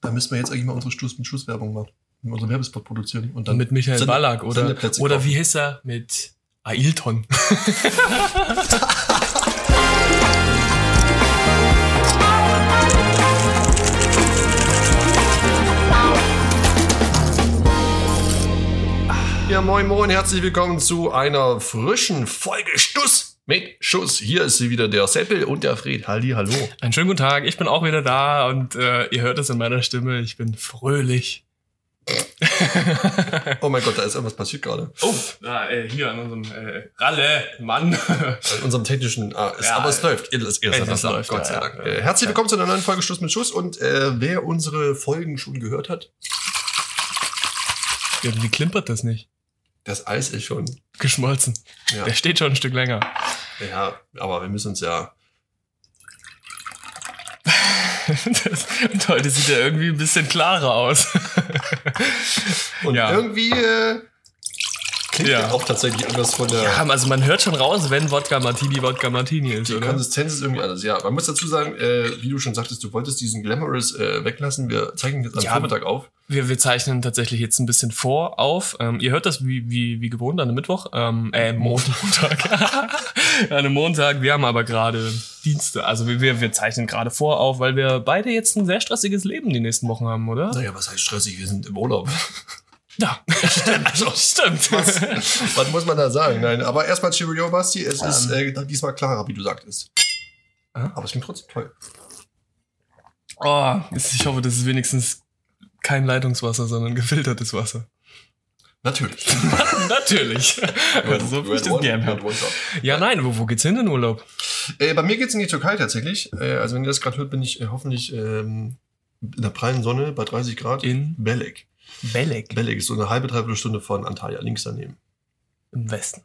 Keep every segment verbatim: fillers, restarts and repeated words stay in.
Da müssen wir jetzt eigentlich mal unsere Stuss mit Schusswerbung machen. Mit unserem Werbespot produzieren. Und dann mit Michael Sende- Ballack oder, Sendeplätze oder kaufen. wie hieß er? Mit Ailton. Ja, moin moin, herzlich willkommen zu einer frischen Folge Stuss mit Schuss. Hier ist sie wieder, der Seppel und der Fred. Halli, hallo. Einen schönen guten Tag, ich bin auch wieder da und äh, ihr hört es in meiner Stimme, ich bin fröhlich. Oh mein Gott, da ist irgendwas passiert gerade. Oh, na, äh, hier an unserem äh, Ralle, Mann. An unserem technischen, ah, es, Ja, aber es äh, läuft. Es, es, es es läuft, Gott sei ja, Dank. ja. Äh, herzlich willkommen zu einer neuen Folge Stuss mit Schuss. Und äh, wer unsere Folgen schon gehört hat, Irgendwie klimpert das nicht. das Eis ist schon. Geschmolzen. Ja, Der steht schon ein Stück länger. ja, aber wir müssen uns ja. Das, und heute sieht er irgendwie ein bisschen klarer aus. Und Ja. irgendwie äh, klingt Ja. ja auch tatsächlich anders von der. Ja, also man hört schon raus, wenn Wodka Martini Wodka Martini ist, Die oder? Konsistenz ist irgendwie anders, ja. Man muss dazu sagen, äh, wie du schon sagtest, du wolltest diesen Glamorous äh, weglassen. Wir zeichnen jetzt am Ja, Vormittag auf. Wir, wir zeichnen tatsächlich jetzt ein bisschen vor auf. Ähm, ihr hört das wie, wie, wie gewohnt an einem Mittwoch. Ähm, äh, Montag. An einem Montag. Wir haben aber gerade Dienste. Also wir, wir, wir zeichnen gerade vor auf, weil wir beide jetzt ein sehr stressiges Leben die nächsten Wochen haben, oder? Naja, was heißt stressig? Wir sind im Urlaub. Ja, stimmt. Also, stimmt. Was, was muss man da sagen? Nein, aber erstmal Cheerio, Basti. Es ist äh, diesmal klarer, wie du sagtest. Ah? Aber es klingt trotzdem toll. Oh, ich hoffe, das ist wenigstens kein Leitungswasser, sondern gefiltertes Wasser. Natürlich. Natürlich. Also, so wie ich das gern habe. Ja, nein, wo, wo geht's hin in Urlaub? Äh, bei mir geht's in die Türkei tatsächlich. Äh, also wenn ihr das gerade hört, bin ich äh, hoffentlich ähm, in der prallen Sonne bei dreißig Grad. In Belek. Belek Belek ist so eine halbe, dreiviertel Stunde von Antalya, links daneben. im Westen.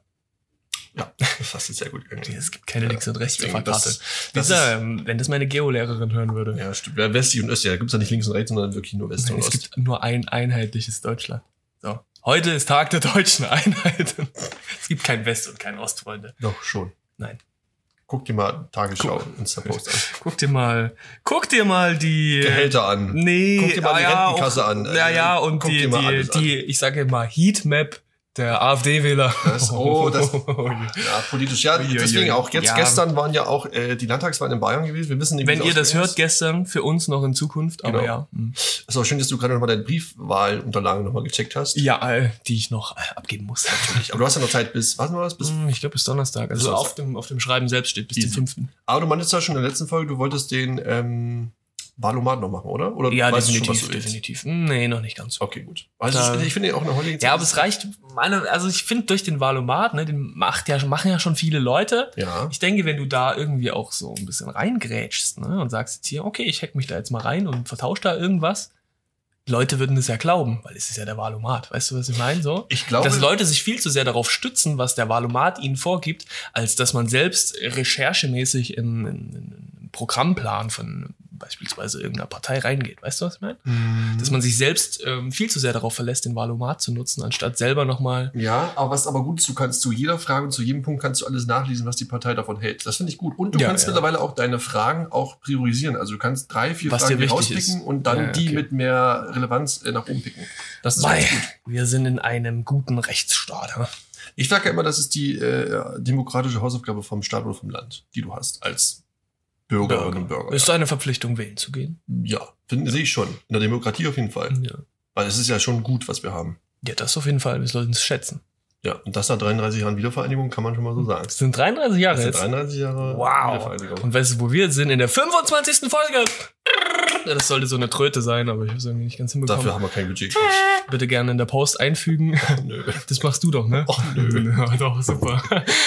Ja, das hast du sehr gut gegangen. Es gibt keine Ja, links und rechts deswegen, Fahrkarte. das- das Dieser, ähm, wenn das meine Geolehrerin hören würde. Ja, stimmt. Ja, Westi und Östi, da gibt's ja nicht links und rechts, sondern wirklich nur West Nein, und es Ost. gibt nur ein einheitliches Deutschland. So. Heute ist Tag der deutschen Einheit. Es gibt kein West- und kein Ost, Freunde. Doch, schon. Nein. Guck dir mal Tagesschau, Insta-Post an. Guck dir mal, guck dir mal die Gehälter an. Nee, Guck dir mal die ah, ja, Rentenkasse auch, an. Ja, ja, und Guck die, dir mal die, alles die, ich sage mal, Heatmap der AfD-Wähler. Das- oh, das- Ja, politisch. Ja, Uiuiui. deswegen auch. Jetzt Ja. gestern waren ja auch äh, die Landtagswahlen in Bayern gewesen. Wir wissen nicht, wie Wenn es ihr das ausgegangen hört gestern, für uns noch in Zukunft, aber Genau. ja. hm. ist. Ist auch schön, dass du gerade nochmal deine Briefwahlunterlagen nochmal gecheckt hast. Ja, äh, die ich noch äh, abgeben muss. Aber du hast ja noch Zeit bis, was war das? Bis, Hm, Ich glaube bis Donnerstag. Also Bis auf dem, auf dem Schreiben selbst steht bis Easy. zum fünften aber du meintest ja schon in der letzten Folge, du wolltest den ähm, Wahlomat noch machen, oder? Oder Ja, weißt du schon, definitiv, was du willst? definitiv. Hm, Nee, noch nicht ganz so. Okay, gut. Also Da- ich, ich finde auch eine heutige Ja, aber es reicht, meine, also ich finde durch den Valomat, ne, den macht ja, machen ja schon viele Leute. Ja. Ich denke, wenn du da irgendwie auch so ein bisschen reingrätschst, ne, und sagst jetzt hier, okay, ich hack mich da jetzt mal rein und vertausche da irgendwas, Leute würden das ja glauben, weil es ist ja der Valomat. Weißt du, was ich meine? So? Ich glaube, Dass Leute sich viel zu sehr darauf stützen, was der Valomat ihnen vorgibt, als dass man selbst recherchemäßig in, in, in einen Programmplan von beispielsweise irgendeiner Partei reingeht. Weißt du, was ich meine? Mhm. Dass man sich selbst ähm, viel zu sehr darauf verlässt, den Valomat zu nutzen, anstatt selber nochmal. Ja, aber was aber gut ist, du kannst zu jeder Frage und zu jedem Punkt kannst du alles nachlesen, was die Partei davon hält. Das finde ich gut. Und du Ja, kannst ja. mittlerweile auch deine Fragen auch priorisieren. Also du kannst drei, vier Was Fragen dir dir wichtig rauspicken ist. und dann Ja, ja, die okay. mit mehr Relevanz äh, nach oben picken. Das ist Mei, ganz gut. wir sind in einem guten Rechtsstaat. Ja? Ich sage ja immer, das ist die äh, demokratische Hausaufgabe vom Staat oder vom Land, die du hast als Bürgerinnen und Bürger. Ist eine Verpflichtung, wählen zu gehen? Ja, finde sehe ich schon. In der Demokratie auf jeden Fall. Ja. Weil es ist ja schon gut, was wir haben. Ja, das auf jeden Fall. Wir sollten es schätzen. Ja, und das nach dreiunddreißig Jahren Wiedervereinigung kann man schon mal so sagen. Es sind dreiunddreißig Jahre Das sind jetzt. dreiunddreißig Jahre Wow. Wiedervereinigung. Und weißt du, wo wir sind? In der fünfundzwanzigsten Folge. Ja, das sollte so eine Tröte sein, aber ich habe es irgendwie nicht ganz hinbekommen. Dafür haben wir kein Budget. Bitte gerne in der Post einfügen. Nö. Das machst du doch, ne? Och, nö. Ja, doch, super.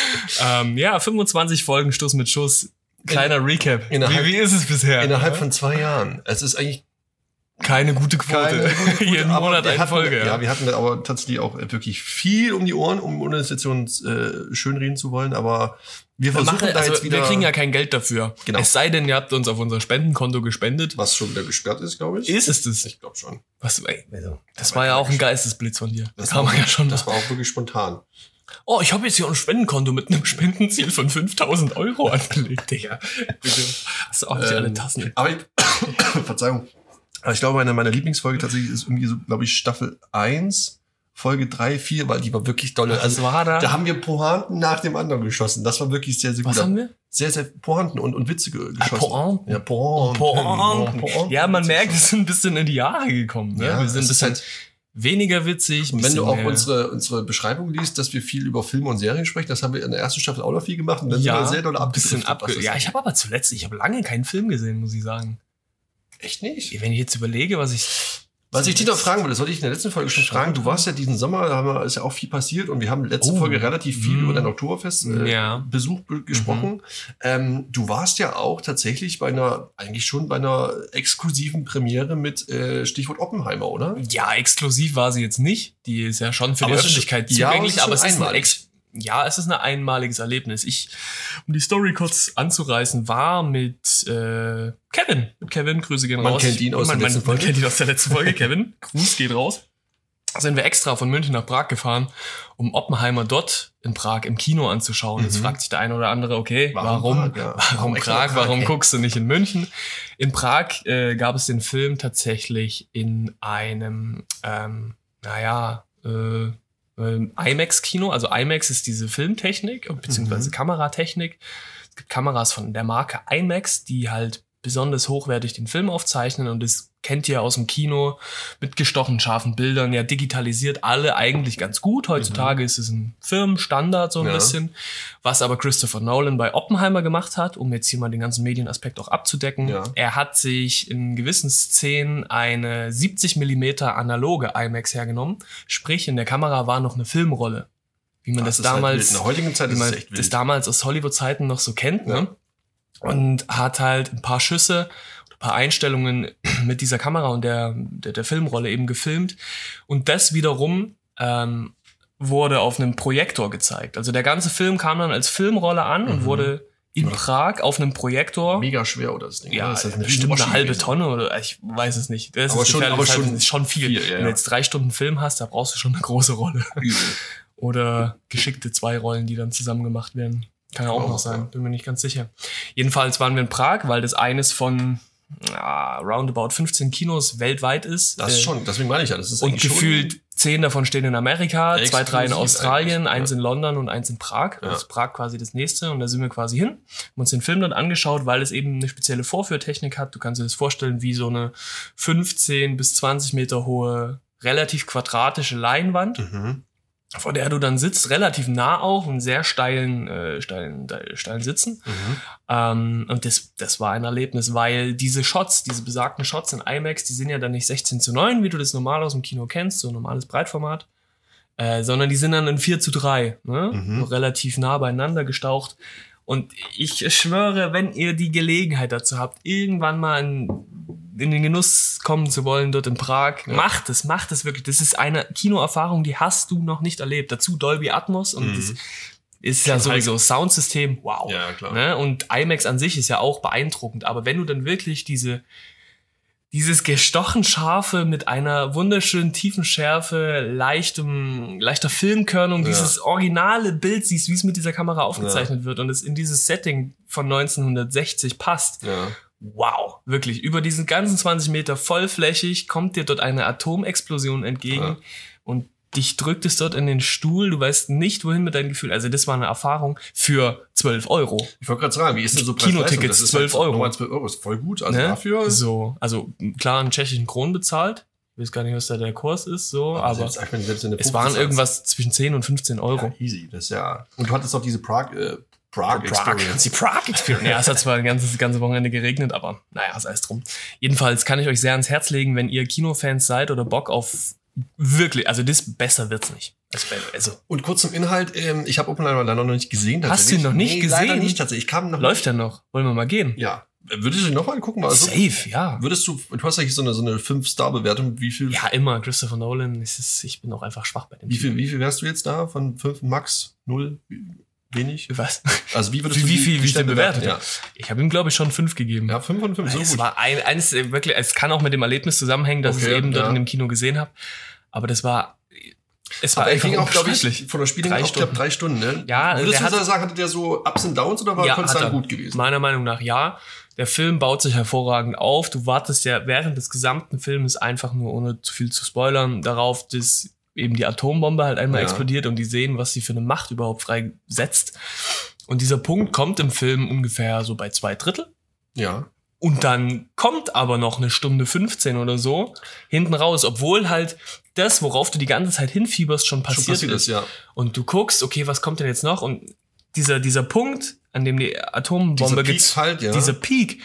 ähm, ja, fünfundzwanzig Folgen Stuss mit Schuss. Kleiner Recap. Innerhalb- wie, wie ist es bisher? Innerhalb Ja? von zwei Jahren. Es ist eigentlich Keine gute Quote. keine gute Quote, Jeden aber Monat wir eine hatten, Folge. Ja, wir hatten aber tatsächlich auch wirklich viel um die Ohren, um ohne es jetzt uns äh, schönreden zu wollen, aber wir Wir, versuchen machen, da also, jetzt wieder, wir kriegen ja kein Geld dafür. Genau. Es sei denn, ihr habt uns auf unser Spendenkonto gespendet. was schon wieder gesperrt ist, glaube ich. Ist es das? Ich glaube schon. Was, ey, also, das Aber war ja auch ein gespannt. Geistesblitz von dir. Das Das kann war, man ja schon. das war auch wirklich spontan. Oh, ich habe jetzt hier ein Spendenkonto mit einem Spendenziel von fünftausend Euro angelegt, Digga. Bitte. Hast du auch nicht Ähm, alle Tassen. Aber ich, Verzeihung. Aber ich glaube, meine, meine Lieblingsfolge tatsächlich ist irgendwie so, glaube ich, Staffel eins, Folge drei, vier, weil die war wirklich dolle. Was Also war da? da haben wir Pointen nach dem anderen geschossen. Das war wirklich sehr, sehr gut. Was haben wir? Sehr, sehr Pointen und, und Witze ge- geschossen. Ah, Pointen. Ja, Pointen. Pointen. Pointen. Ja, man merkt, wir sind ein bisschen in die Jahre gekommen. Ne? Ja, wir sind ein es ist bisschen halt, weniger witzig. und wenn bisschen du auch mehr- unsere, unsere Beschreibung liest, dass wir viel über Filme und Serien sprechen, das haben wir in der ersten Staffel auch noch viel gemacht. Und dann ja, sind wir sehr doll ein bisschen abgedriftet, was abge das Ja, angeht. ich habe aber zuletzt, ich habe lange keinen Film gesehen, muss ich sagen. Echt nicht? Wenn ich jetzt überlege, was ich... Was ich dich noch fragen wollte, das wollte ich in der letzten Folge schon fragen. Du warst ja diesen Sommer, da haben wir, ist ja auch viel passiert und wir haben letzte Oh. Folge relativ viel Mm. über dein Oktoberfest-Besuch äh, Ja. Besuch be- gesprochen. Ähm, du warst ja auch tatsächlich bei einer, eigentlich schon bei einer exklusiven Premiere mit äh, Stichwort Oppenheimer, oder? Ja, exklusiv war sie jetzt nicht. Die ist ja schon für Aber die es ist- Öffentlichkeit ja, zugänglich, aber aber es es ist ist schon ein Ex ja, es ist ein einmaliges Erlebnis. Ich, um die Story kurz anzureißen, war mit äh, Kevin. Mit Kevin, Grüße gehen Man raus. kennt ihn aus man, der letzten man, man Folge. kennt ihn aus der letzten Folge, Kevin. Gruß geht raus. Sind wir extra von München nach Prag gefahren, um Oppenheimer dort in Prag im Kino anzuschauen. Jetzt Mhm. fragt sich der eine oder andere, okay, Warum warum, Prag, ja? warum, Warum extra Prag, Prag, warum ey? guckst du nicht in München? In Prag äh, gab es den Film tatsächlich in einem, ähm, naja, äh, ähm, IMAX-Kino. Also IMAX ist diese Filmtechnik, beziehungsweise Mhm. Kameratechnik. Es gibt Kameras von der Marke IMAX, die halt besonders hochwertig den Film aufzeichnen, und das kennt ihr aus dem Kino mit gestochen scharfen Bildern, ja digitalisiert alle eigentlich ganz gut. Heutzutage ist es ein Firmenstandard so ein Ja. bisschen. Was aber Christopher Nolan bei Oppenheimer gemacht hat, um jetzt hier mal den ganzen Medienaspekt auch abzudecken, Ja. er hat sich in gewissen Szenen eine siebzig Millimeter analoge IMAX hergenommen. Sprich, in der Kamera war noch eine Filmrolle. Wie man das, ist halt damals, wild. In der heutigen Zeit wie ist man es echt das wild. damals aus Hollywood-Zeiten noch so kennt, Ja. ne? Und hat halt ein paar Schüsse, ein paar Einstellungen mit dieser Kamera und der, der, der Filmrolle eben gefilmt. Und das wiederum ähm, wurde auf einem Projektor gezeigt. Also der ganze Film kam dann als Filmrolle an und Mhm. wurde in Ja. Prag auf einem Projektor. Mega schwer, oder das Ding? Ja, ne? Das ist eine bestimmt riesen eine halbe gewesen. Tonne oder ich weiß es nicht. Das Aber ist schon- gefährlich, aber das schon ist schon viel. viel, ja, Wenn ja. du jetzt drei Stunden Film hast, da brauchst du schon eine große Rolle. Übel. Oder geschickte zwei Rollen, die dann zusammen gemacht werden. Kann ja auch Auch, noch sein, ja. bin mir nicht ganz sicher. Jedenfalls waren wir in Prag, weil das eines von ja, roundabout fünfzehn Kinos weltweit ist. Das Äh, schon, deswegen meine ich ja. Das ist Und eigentlich schon- gefühlt zehn davon stehen in Amerika, zwei, drei in Exklusiv Australien, eigentlich, eins ja. in London und eins in Prag. Ja. Das ist Prag quasi das nächste, und da sind wir quasi hin. Haben uns den Film dann angeschaut, weil es eben eine spezielle Vorführtechnik hat. Du kannst dir das vorstellen wie so eine fünfzehn bis zwanzig Meter hohe, relativ quadratische Leinwand, Mhm. vor der du dann sitzt, relativ nah auch, in sehr steilen, äh, steilen, steilen Sitzen. Mhm. Ähm, und das, das war ein Erlebnis, weil diese Shots, diese besagten Shots in IMAX, die sind ja dann nicht sechzehn zu neun, wie du das normal aus dem Kino kennst, so ein normales Breitformat, äh, sondern die sind dann in vier zu drei, ne? Mhm. So relativ nah beieinander gestaucht. Und ich schwöre, wenn ihr die Gelegenheit dazu habt, irgendwann mal in, in den Genuss kommen zu wollen dort in Prag, Ja. macht es, macht es wirklich. Das ist eine Kinoerfahrung, die hast du noch nicht erlebt. Dazu Dolby Atmos, und Mhm. das ist ja sowieso Soundsystem, wow. Ja, klar. Ne? Und IMAX an sich ist ja auch beeindruckend, aber wenn du dann wirklich diese dieses gestochen scharfe mit einer wunderschönen tiefen Schärfe, leichtem, leichter Filmkörnung, Ja. dieses originale Bild siehst, wie es mit dieser Kamera aufgezeichnet wird und es in dieses Setting von neunzehnhundertsechzig passt. Ja. Wow, wirklich. Über diesen ganzen zwanzig Meter vollflächig kommt dir dort eine Atomexplosion entgegen, Ja. und dich drückt es dort in den Stuhl. Du weißt nicht, wohin mit deinem Gefühl. Also das war eine Erfahrung für zwölf Euro. Ich wollte gerade sagen, wie ist denn so Kinotickets, Preis-Leistung? Das ist zwölf halt Euro. nochmal zwölf Euro, ist voll gut. Also Ne? dafür. So, also klar, einen tschechischen Kronen bezahlt. Ich weiß gar nicht, was da der Kurs ist, so, aber selbst, ich meine, selbst in der es fünfzig waren Cent. irgendwas zwischen zehn und fünfzehn Euro. Ja, easy. Das ist ja. Und du hattest auch diese Prague, äh, Prague Experience. Die Prague Experience. Ja, es hat zwar ein ganzes, ganze Wochenende geregnet, aber naja, sei es drum. Jedenfalls kann ich euch sehr ans Herz legen, wenn ihr Kinofans seid oder Bock auf wirklich, also das besser wird's nicht. Also, also Und kurz zum Inhalt, ähm, ich habe Oppenheimer leider noch nicht gesehen. Hast du ihn noch nicht nee, Leider gesehen? nicht tatsächlich. Ich kam noch läuft er noch? Wollen wir mal gehen? Ja. Würdest du ihn nochmal angucken? Also, Safe, ja. würdest du, du hast ja hier so eine, so eine fünf-Star-Bewertung. Wie viel, Ja, immer. Christopher Nolan, es ist, ich bin auch einfach schwach bei dem wie Typ. viel, wie viel wärst du jetzt da? Von fünf Max? Null? Wenig? Was? Also wie würdest Wie, du wie die- viel, die wie ich den Sterne bewertet bewerten? habe? Ich habe ihm, glaube ich, schon fünf gegeben. Ja, ja fünf von fünf, so es gut. war ein, eines, äh, wirklich, es kann auch mit dem Erlebnis zusammenhängen, dass ich Okay, es eben dort ja. in dem Kino gesehen habe. Aber das war, es war Aber er einfach ging auch, glaube unbeschreiblich. ich, von der Spielung Drei auf glaub, drei Stunden, ne? Ja, Würdest der du hat- sagen, hatte der so Ups und Downs oder war Ja, konstant hat er. gut gewesen? Meiner Meinung nach ja. der Film baut sich hervorragend auf. Du wartest ja während des gesamten Filmes einfach nur, ohne zu viel zu spoilern, darauf, dass eben die Atombombe halt einmal Ja. explodiert und die sehen, was sie für eine Macht überhaupt freisetzt. Und dieser Punkt kommt im Film ungefähr so bei zwei Drittel. Ja. Und dann kommt aber noch eine Stunde fünfzehn oder so hinten raus, obwohl halt das, worauf du die ganze Zeit hinfieberst, schon passiert, Schon passiert ist. ist, ja. Und du guckst, okay, was kommt denn jetzt noch? Und dieser, dieser Punkt, an dem die Atombombe Dieser Peak gez- halt, ja. dieser Peak,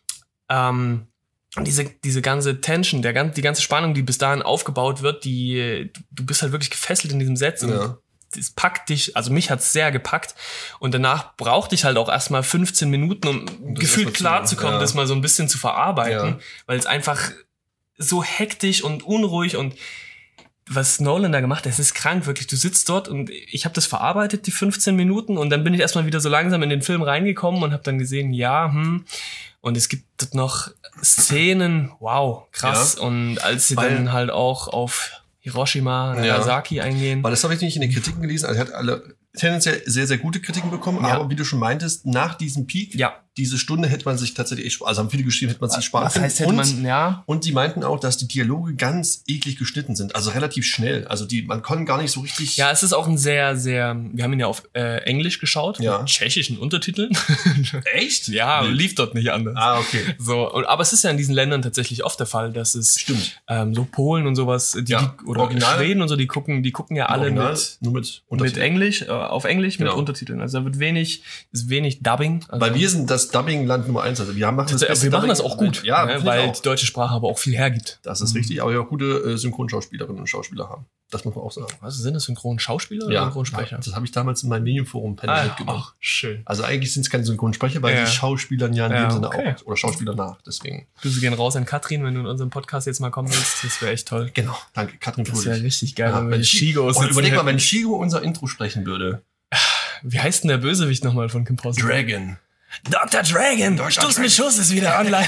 ähm, diese, diese ganze Tension, der, gan- die ganze Spannung, die bis dahin aufgebaut wird, die, du, du bist halt wirklich gefesselt in diesem Set. Und Ja. das packt dich, also mich hat's sehr gepackt. Und danach brauchte ich halt auch erstmal fünfzehn Minuten, um das gefühlt erstmal zu- klarzukommen, ja. das mal so ein bisschen zu verarbeiten, Ja. weil es einfach so hektisch und unruhig und was Nolan da gemacht hat, es ist krank, wirklich. Du sitzt dort und ich habe das verarbeitet, die fünfzehn Minuten, und dann bin ich erstmal wieder so langsam in den Film reingekommen und habe dann gesehen, ja, hm, und es gibt dort noch Szenen, wow, krass. Ja. Und als sie Weil- dann halt auch auf Hiroshima, Nagasaki eingehen. Weil das habe ich nicht in den Kritiken gelesen. Also er hat alle tendenziell sehr, sehr gute Kritiken bekommen. Ja. Aber wie du schon meintest, nach diesem Peak, Ja. diese Stunde hätte man sich tatsächlich, echt- also haben viele geschrieben, hätte man sich sparen Was können. heißt, hätte und, man, ja, und die meinten auch, dass die Dialoge ganz eklig geschnitten sind. Also relativ schnell. Also die, man konnte gar nicht so richtig... ja, es ist auch ein sehr, sehr, wir haben ihn ja auf äh, Englisch geschaut, Ja. mit tschechischen Untertiteln. Echt? ja, Wild. lief dort nicht anders. Ah, okay. So, und, aber es ist ja in diesen Ländern tatsächlich oft der Fall, dass es Stimmt. ähm, so Polen und sowas, die, Ja, die, oder Original- Schweden und so, die gucken, die gucken ja alle Original, mit, nur mit mit Untertiteln. Englisch, äh, auf Englisch mit Genau. Untertiteln. Also da wird wenig, ist wenig Dubbing. Also Weil wir sind das Dubbing-Land Nummer eins. Also wir machen das wir beste machen das Dubbing- auch gut, Ja, ne, finde ich weil auch. die deutsche Sprache aber auch viel hergibt. Das ist richtig, aber wir auch gute äh, Synchronschauspielerinnen und Schauspieler haben. Das muss man auch sagen. Was sind das, Synchronschauspieler oder Ja, Synchronsprecher? das habe ich damals in meinem Medienforum-Panel Ah, mitgenommen. ach, schön. Also eigentlich sind es keine Synchronsprecher, weil Ja. die Schauspielern ja in Ja, dem Sinne okay. auch, oder Schauspieler nach, deswegen. Grüße gehen raus an Katrin, wenn du in unserem Podcast jetzt mal kommen willst. Das wäre echt toll. Genau, danke, Katrin Das wäre Fröhlich. richtig geil, Ja, wenn wir wenn die Shigo, Shigo oh, sitzen überleg mal, hätten. wenn Shigo unser Intro sprechen würde. Wie heißt denn der Bösewicht nochmal von Kim Possible? Dragon. Doktor Dragon! Doktor Stuss Dragon. mit Schuss ist wieder online.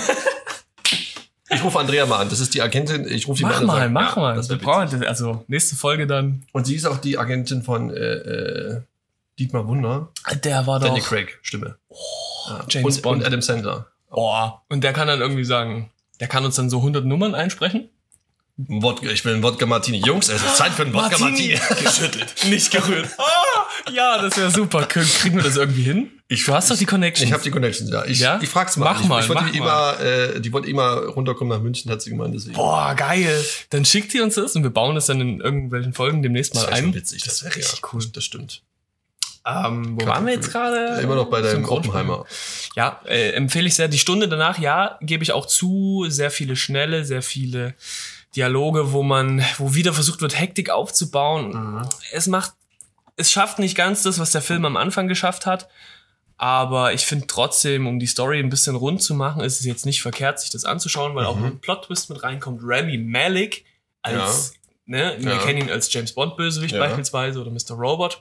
Ich rufe Andrea mal an, das ist die Agentin, ich rufe sie mach mal an. und mal, sag, mach ja, mal. das Wir wär brauchen, witzig. das- also, nächste Folge dann. Und sie ist auch die Agentin von äh, äh, Dietmar Wunder. Der war Danny doch. Craig, Stimme. Ja. James und, Bond. Und Adam Sandler. Oh, und der kann dann irgendwie sagen, der kann uns dann so hundert Nummern einsprechen. Wodka, ich will einen Wodka Martini. Jungs, es ist Zeit für einen Wodka Martini. Geschüttelt, nicht gerührt. Oh, ja, das wäre super. Krie- Kriegen wir das irgendwie hin? Ich- du hast doch die Connection. Ich habe die Connections, ja. Ich, Ja? ich frag's mal. Mach ich, mal, ich wollte mach die mal. immer, äh, die wollte immer runterkommen nach München, hat sie gemeint, deswegen. Boah, geil. Dann schickt ihr uns das und wir bauen das dann in irgendwelchen Folgen demnächst mal das wäre ein. schon witzig. Das wäre wäre richtig ja, cool. Das, das stimmt. Ähm, wo Klar, waren wir jetzt gerade? Immer noch bei deinem Synchronsprecher. Oppenheimer. Ja, äh, empfehle ich sehr. Die Stunde danach, ja, gebe ich auch zu. Sehr viele schnelle, sehr viele Dialoge, wo man, wo wieder versucht wird, Hektik aufzubauen. Mhm. Es macht, es schafft nicht ganz das, was der Film am Anfang geschafft hat. Aber ich finde trotzdem, um die Story ein bisschen rund zu machen, ist es jetzt nicht verkehrt, sich das anzuschauen, weil Mhm. auch ein Plot-Twist mit reinkommt. Rami Malek als, ne, wir Ja. kennen ihn als James Bond-Bösewicht Ja. beispielsweise oder Mister Robot.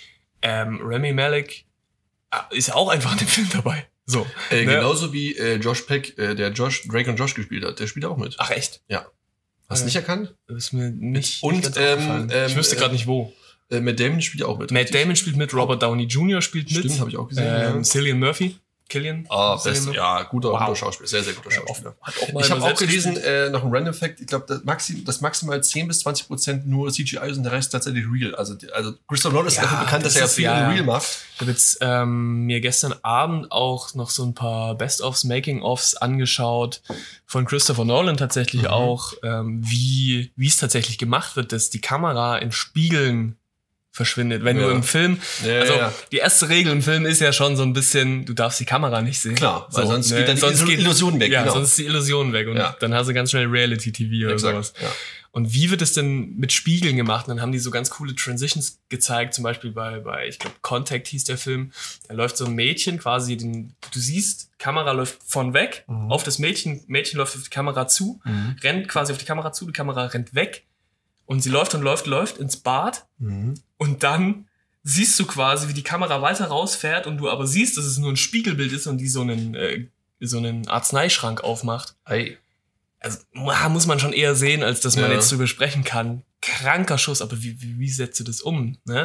Ähm, Rami Malek äh, ist ja auch einfach in dem Film dabei. So. Äh, ne? Genauso wie äh, Josh Peck, äh, der Josh, Drake und Josh gespielt hat. Der spielt auch mit. Ach echt? Hast du äh, nicht erkannt? Das ist mir nicht, Und, nicht ganz ähm, aufgefallen. ähm, Ich wüsste äh, gerade nicht wo. Äh, Matt Damon spielt ja auch mit. Matt richtig? Damon spielt mit, Robert Downey Junior spielt mit. Stimmt, habe ich auch gesehen. Ähm, ja. Cillian Murphy. Killian. Ah, Cillian best, Murphy. ja, guter, Wow. guter Schauspieler, sehr, sehr guter Schauspieler. Hat auch mal Ich habe auch selbst gelesen, gespielt. äh, noch ein Random Fact, ich glaube, das, Maxi, das maximal zehn bis zwanzig Prozent nur C G I ist und der Rest tatsächlich real. Also, die- also Christopher Nolan ist Ja, dafür bekannt, dass das er ist- viel ja, in ja. real macht. Ich habe jetzt ähm, mir gestern Abend auch noch so ein paar Best-ofs, Making-ofs angeschaut von Christopher Nolan tatsächlich Mhm. auch, ähm, wie wie es tatsächlich gemacht wird, dass die Kamera in Spiegeln verschwindet. Wenn Ja. du im Film, Ja, also ja. die erste Regel im Film ist ja schon so ein bisschen, du darfst die Kamera nicht sehen. Klar, weil So, sonst ne? geht dann die Sonst Illu- geht- Illusion weg. Ja, genau. sonst ist die Illusion weg und Ja. dann hast du ganz schnell Reality-T V oder Exakt, sowas. ja. Und wie wird es denn mit Spiegeln gemacht? Und dann haben die so ganz coole Transitions gezeigt, zum Beispiel bei, bei ich glaube, Contact hieß der Film. Da läuft so ein Mädchen quasi, den, du siehst, Kamera läuft von weg, Mhm. auf das Mädchen, Mädchen läuft auf die Kamera zu, Mhm. rennt quasi auf die Kamera zu, die Kamera rennt weg und sie läuft und läuft, läuft ins Bad Mhm. und dann siehst du quasi, wie die Kamera weiter rausfährt und du aber siehst, dass es nur ein Spiegelbild ist und die so einen, äh, so einen Arzneischrank aufmacht. Ei. Also muah, muss man schon eher sehen, als dass man Ja. jetzt drüber sprechen kann. Kranker Schuss, aber wie, wie, wie setzt du das um? Ne?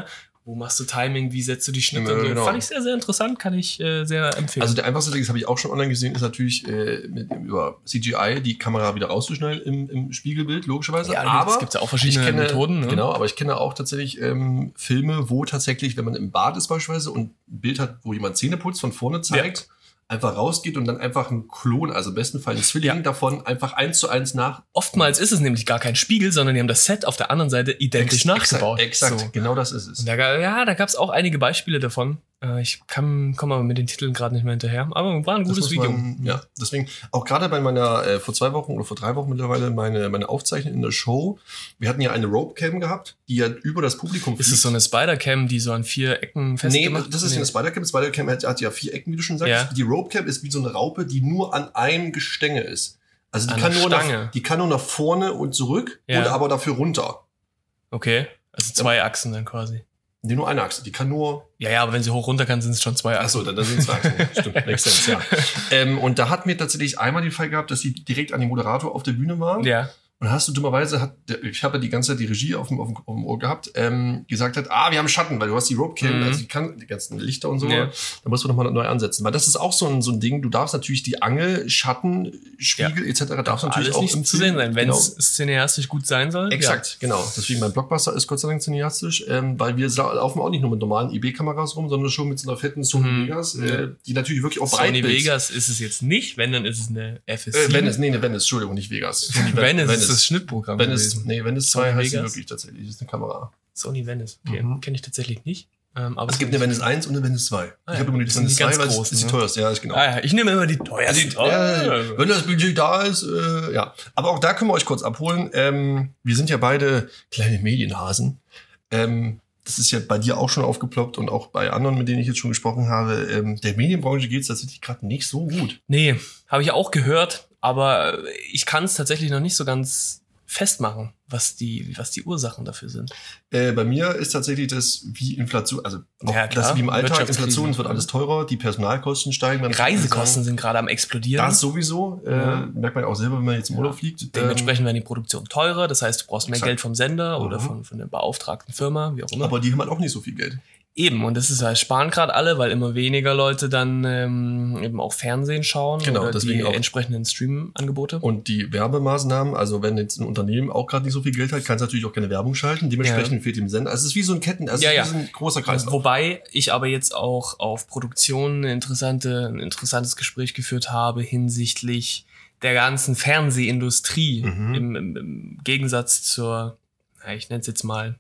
wo machst du Timing, wie setzt du die Schnitte? Ja, und so. genau. Fand ich sehr, sehr interessant, kann ich äh, sehr empfehlen. Also der einfachste Weg, das habe ich auch schon online gesehen, ist natürlich äh, mit, über C G I die Kamera wieder rauszuschneiden im, im Spiegelbild, logischerweise. ja, aber es gibt ja auch verschiedene ich kenne, Methoden. Ne? Genau, aber ich kenne auch tatsächlich ähm, Filme, wo tatsächlich, wenn man im Bad ist beispielsweise und ein Bild hat, wo jemand Zähne putzt, von vorne zeigt, ja. einfach rausgeht und dann einfach ein Klon, also im besten Fall ein Zwilling ja. davon, einfach eins zu eins nach. Oftmals ist es nämlich gar kein Spiegel, sondern die haben das Set auf der anderen Seite identisch Ex nachgebaut. Exakt, so. Genau das ist es. Und da, ja, da gab es auch einige Beispiele davon. Ich komme aber mit den Titeln gerade nicht mehr hinterher. Aber war ein gutes Video. Man, ja, deswegen auch gerade bei meiner, äh, vor zwei Wochen oder vor drei Wochen mittlerweile, meine, meine Aufzeichnung in der Show. Wir hatten ja eine Rope-Cam gehabt, die ja über das Publikum fliegt. Ist es so eine Spider-Cam, die so an vier Ecken festgemacht? Nee, das ist nee. eine Spider-Cam. Spider-Cam hat, hat ja vier Ecken, wie du schon sagst. Ja. Die Rope-Cam ist wie so eine Raupe, die nur an einem Gestänge ist. Also die, an kann nur, Stange. nach, die kann nur nach vorne und zurück ja. oder aber dafür runter. Okay, also zwei ja. Achsen dann quasi. Nee, nur eine Achse. Die kann nur... Ja, ja, aber wenn sie hoch runter kann, sind es schon zwei Achsen. Achso, dann, dann sind es zwei Achsen. Stimmt, makes sense, ja. ähm, und da hatten wir tatsächlich einmal den Fall gehabt, dass sie direkt an den Moderator auf der Bühne war. Ja. Und hast du dummerweise, hat, ich habe ja die ganze Zeit die Regie auf dem, auf dem, auf dem Ohr gehabt, ähm, gesagt hat, ah, wir haben Schatten, weil du hast die Rope-Cam, mhm. also die, kann, die ganzen Lichter und so, ja. da musst du nochmal neu ansetzen. Weil das ist auch so ein, so ein Ding, du darfst natürlich die Angel, Schatten, Spiegel ja. et cetera darfst natürlich alles auch nicht zu sehen sein, wenn es genau. cineastisch gut sein soll. Exakt, ja. genau. Deswegen mein Blockbuster ist Gott sei Dank cineastisch, ähm, weil wir laufen auch nicht nur mit normalen I B-Kameras rum, sondern schon mit so einer fetten Sony mhm. Vegas, äh, die natürlich wirklich auch breit ist. Sony Vegas ist es jetzt nicht, wenn, dann ist es eine F S sieben. Äh, Venice, nee, eine Venice, Entschuldigung, nicht Vegas. Venice ist das Schnittprogramm. Venice, nee, Venice zwei heißt sie wirklich tatsächlich. Das ist eine Kamera. Sony Venice, okay. Mhm. Kenne ich tatsächlich nicht. Ähm, aber es gibt eine Venice eins und eine Venice zwei. Ah, ich ja. habe immer die Venice zwei, weil das ist die teuerste. Ja, genau. Ah, ja. Ich nehme immer die teuerste. Ja, wenn das Budget da ist, äh, ja. Aber auch da können wir euch kurz abholen. Ähm, wir sind ja beide kleine Medienhasen. Ähm, das ist ja bei dir auch schon aufgeploppt und auch bei anderen, mit denen ich jetzt schon gesprochen habe. Ähm, der Medienbranche geht es tatsächlich gerade nicht so gut. Nee, habe ich auch gehört, aber ich kann es tatsächlich noch nicht so ganz festmachen, was die, was die Ursachen dafür sind. Äh, bei mir ist tatsächlich das wie Inflation, also auch ja, das wie im Alltag, Inflation, es wird alles teurer, die Personalkosten steigen. Reisekosten sind gerade am explodieren. Das sowieso, ja. äh, merkt man auch selber, wenn man jetzt im Urlaub ja. fliegt. Dementsprechend ähm, werden die Produktionen teurer, das heißt, du brauchst mehr exakt. Geld vom Sender mhm. oder von, von der beauftragten Firma, wie auch immer. Aber die haben halt auch nicht so viel Geld. Eben, und das ist halt, sparen gerade alle, weil immer weniger Leute dann ähm, eben auch Fernsehen schauen genau, oder deswegen die auch entsprechenden Stream-Angebote. Und die Werbemaßnahmen, also wenn jetzt ein Unternehmen auch gerade nicht so viel Geld hat, kann es natürlich auch keine Werbung schalten, dementsprechend ja. fehlt dem Sender. Also es ist wie so ein Ketten, also ja, es ja. ist wie so ein großer Kreislauf. Wobei ich aber jetzt auch auf Produktion eine interessante, ein interessantes Gespräch geführt habe hinsichtlich der ganzen Fernsehindustrie mhm. im, im, im Gegensatz zur, ja, ich nenne es jetzt mal,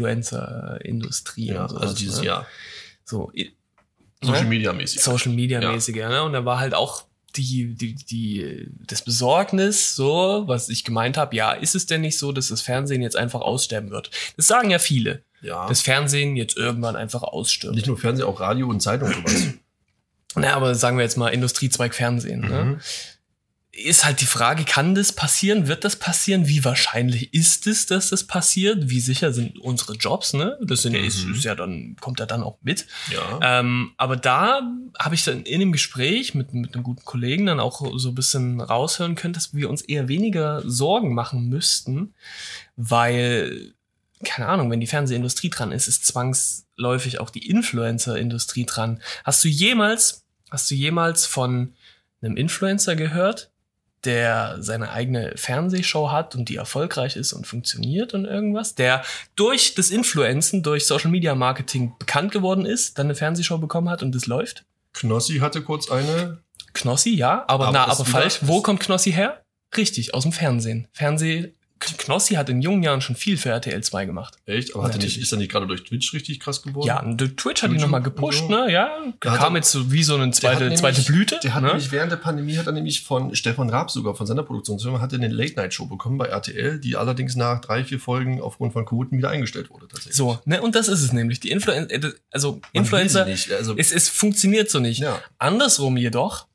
Influencer-Industrie. Ja, und sowas, also dieses ne? Jahr. So, Social Media mäßig. Social Media mäßig, ja. Ne? Und da war halt auch die, die, die, das Besorgnis, so, was ich gemeint habe, ja, ist es denn nicht so, dass das Fernsehen jetzt einfach aussterben wird? Das sagen ja viele. Ja. Das Fernsehen jetzt irgendwann einfach ausstirbt. Nicht nur Fernsehen, auch Radio und Zeitung und sowas. Na, aber sagen wir jetzt mal Industriezweig Fernsehen, mhm. ne? Ist halt die Frage, kann das passieren? Wird das passieren? Wie wahrscheinlich ist es, dass das passiert? Wie sicher sind unsere Jobs? Ne? Das sind, mhm. ist, ist ja dann, kommt ja dann auch mit. Ja. Ähm, aber da habe ich dann in dem Gespräch mit, mit einem guten Kollegen dann auch so ein bisschen raushören können, dass wir uns eher weniger Sorgen machen müssten, weil, keine Ahnung, wenn die Fernsehindustrie dran ist, ist zwangsläufig auch die Influencer-Industrie dran. Hast du jemals, hast du jemals von einem Influencer gehört, der seine eigene Fernsehshow hat und die erfolgreich ist und funktioniert und irgendwas, der durch das Influenzen, durch Social Media Marketing bekannt geworden ist, dann eine Fernsehshow bekommen hat und das läuft? Knossi hatte kurz eine. Knossi, ja, aber, aber na, aber falsch. Wo kommt Knossi her? Richtig, aus dem Fernsehen. Fernseh. Knossi hat in jungen Jahren schon viel für R T L zwei gemacht. Echt? Aber hat er nicht, ist er nicht gerade durch Twitch richtig krass geworden? Ja, durch Twitch hat ihn nochmal gepusht, so. ne? Ja, da kam er, jetzt so wie so eine zweite, nämlich, zweite Blüte. Der hat ne? nämlich während der Pandemie hat er nämlich von Stefan Raab sogar, von seiner Produktionsfirma, hat er eine Late-Night-Show bekommen bei R T L, die allerdings nach drei, vier Folgen aufgrund von Quoten wieder eingestellt wurde, tatsächlich. So, ne? Und das ist es nämlich. Die Influencer, also Man Influencer, nicht. Also, es, es funktioniert so nicht. Ja. Andersrum jedoch,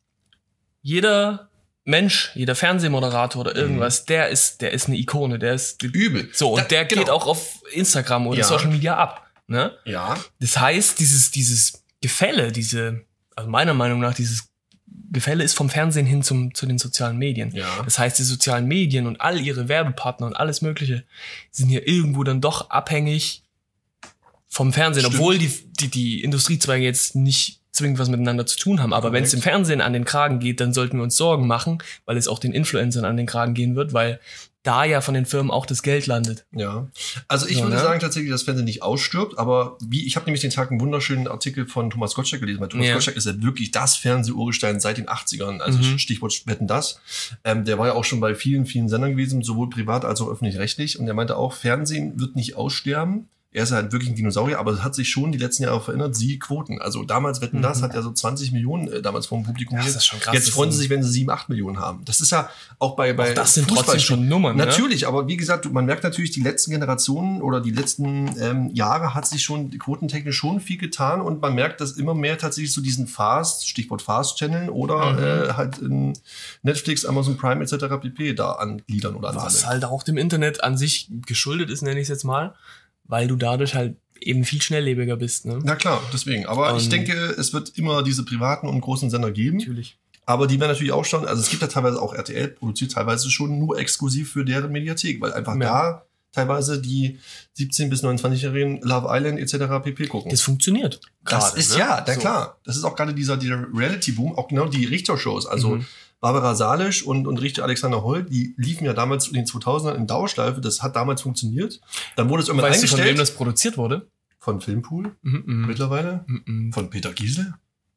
jeder Mensch, jeder Fernsehmoderator oder irgendwas, mhm. der ist, der ist eine Ikone, der ist übel. So, und da, der genau. geht auch auf Instagram oder ja. Social Media ab, ne? Ja. Das heißt, dieses, dieses Gefälle, diese, also meiner Meinung nach, dieses Gefälle ist vom Fernsehen hin zum, zu den sozialen Medien. Ja. Das heißt, die sozialen Medien und all ihre Werbepartner und alles Mögliche sind hier irgendwo dann doch abhängig vom Fernsehen, Stimmt. obwohl die, die, die Industriezweige jetzt nicht zwingend was miteinander zu tun haben. Aber wenn es dem Fernsehen an den Kragen geht, dann sollten wir uns Sorgen machen, weil es auch den Influencern an den Kragen gehen wird, weil da ja von den Firmen auch das Geld landet. Ja, also ich So, würde ne? sagen tatsächlich, dass Fernsehen nicht ausstirbt, aber wie ich habe nämlich den Tag einen wunderschönen Artikel von Thomas Gottschalk gelesen, weil Thomas Ja. Gottschalk ist ja wirklich das Fernseh-Urgestein seit den achtzigern, also Mhm. Stichwort Wetten, das. Ähm, der war ja auch schon bei vielen, vielen Sendern gewesen, sowohl privat als auch öffentlich-rechtlich, und er meinte auch, Fernsehen wird nicht aussterben. Er ist halt wirklich ein Dinosaurier, aber es hat sich schon die letzten Jahre verändert. Sie Quoten. Also damals Wetten, das Mhm. hat ja so zwanzig Millionen äh, damals vom Publikum. Ja, das jetzt. ist schon krass. Jetzt Das freuen sie sind- sich, wenn sie sieben, acht Millionen haben. Das ist ja auch bei, bei Auch das sind trotzdem Fußballspielen- schon Nummern, ne? Natürlich, aber wie gesagt, man merkt natürlich, die letzten Generationen oder die letzten ähm, Jahre hat sich schon quotentechnisch schon viel getan, und man merkt, dass immer mehr tatsächlich so diesen Fast, Stichwort Fast-Channel oder Mhm. äh, halt in Netflix, Amazon Prime et cetera pp. da angliedern oder Was ansammeln. halt auch dem Internet an sich geschuldet ist, nenne ich es jetzt mal, weil du dadurch halt eben viel schnelllebiger bist, ne? Na klar, deswegen. Aber ich Ähm, denke, es wird immer diese privaten und großen Sender geben. Natürlich. Aber die werden natürlich auch schon, also es gibt ja teilweise auch R T L, produziert teilweise schon nur exklusiv für deren Mediathek, weil einfach Ja. da teilweise die siebzehn- bis neunundzwanzigjährigen Love Island et cetera pp. gucken. Das funktioniert. Das gerade, ist ne? ja, na So. klar. Das ist auch gerade dieser, dieser Reality-Boom, auch genau die Richter-Shows. Also Mhm. Barbara Salisch und, und Richter Alexander Holl, die liefen ja damals in den zweitausendern in Dauerschleife. Das hat damals funktioniert. Dann wurde es irgendwann Weißt du, von wem eingestellt. das produziert wurde? Von Filmpool Mhm, mhm. mittlerweile. Mhm. Von Peter Giesel?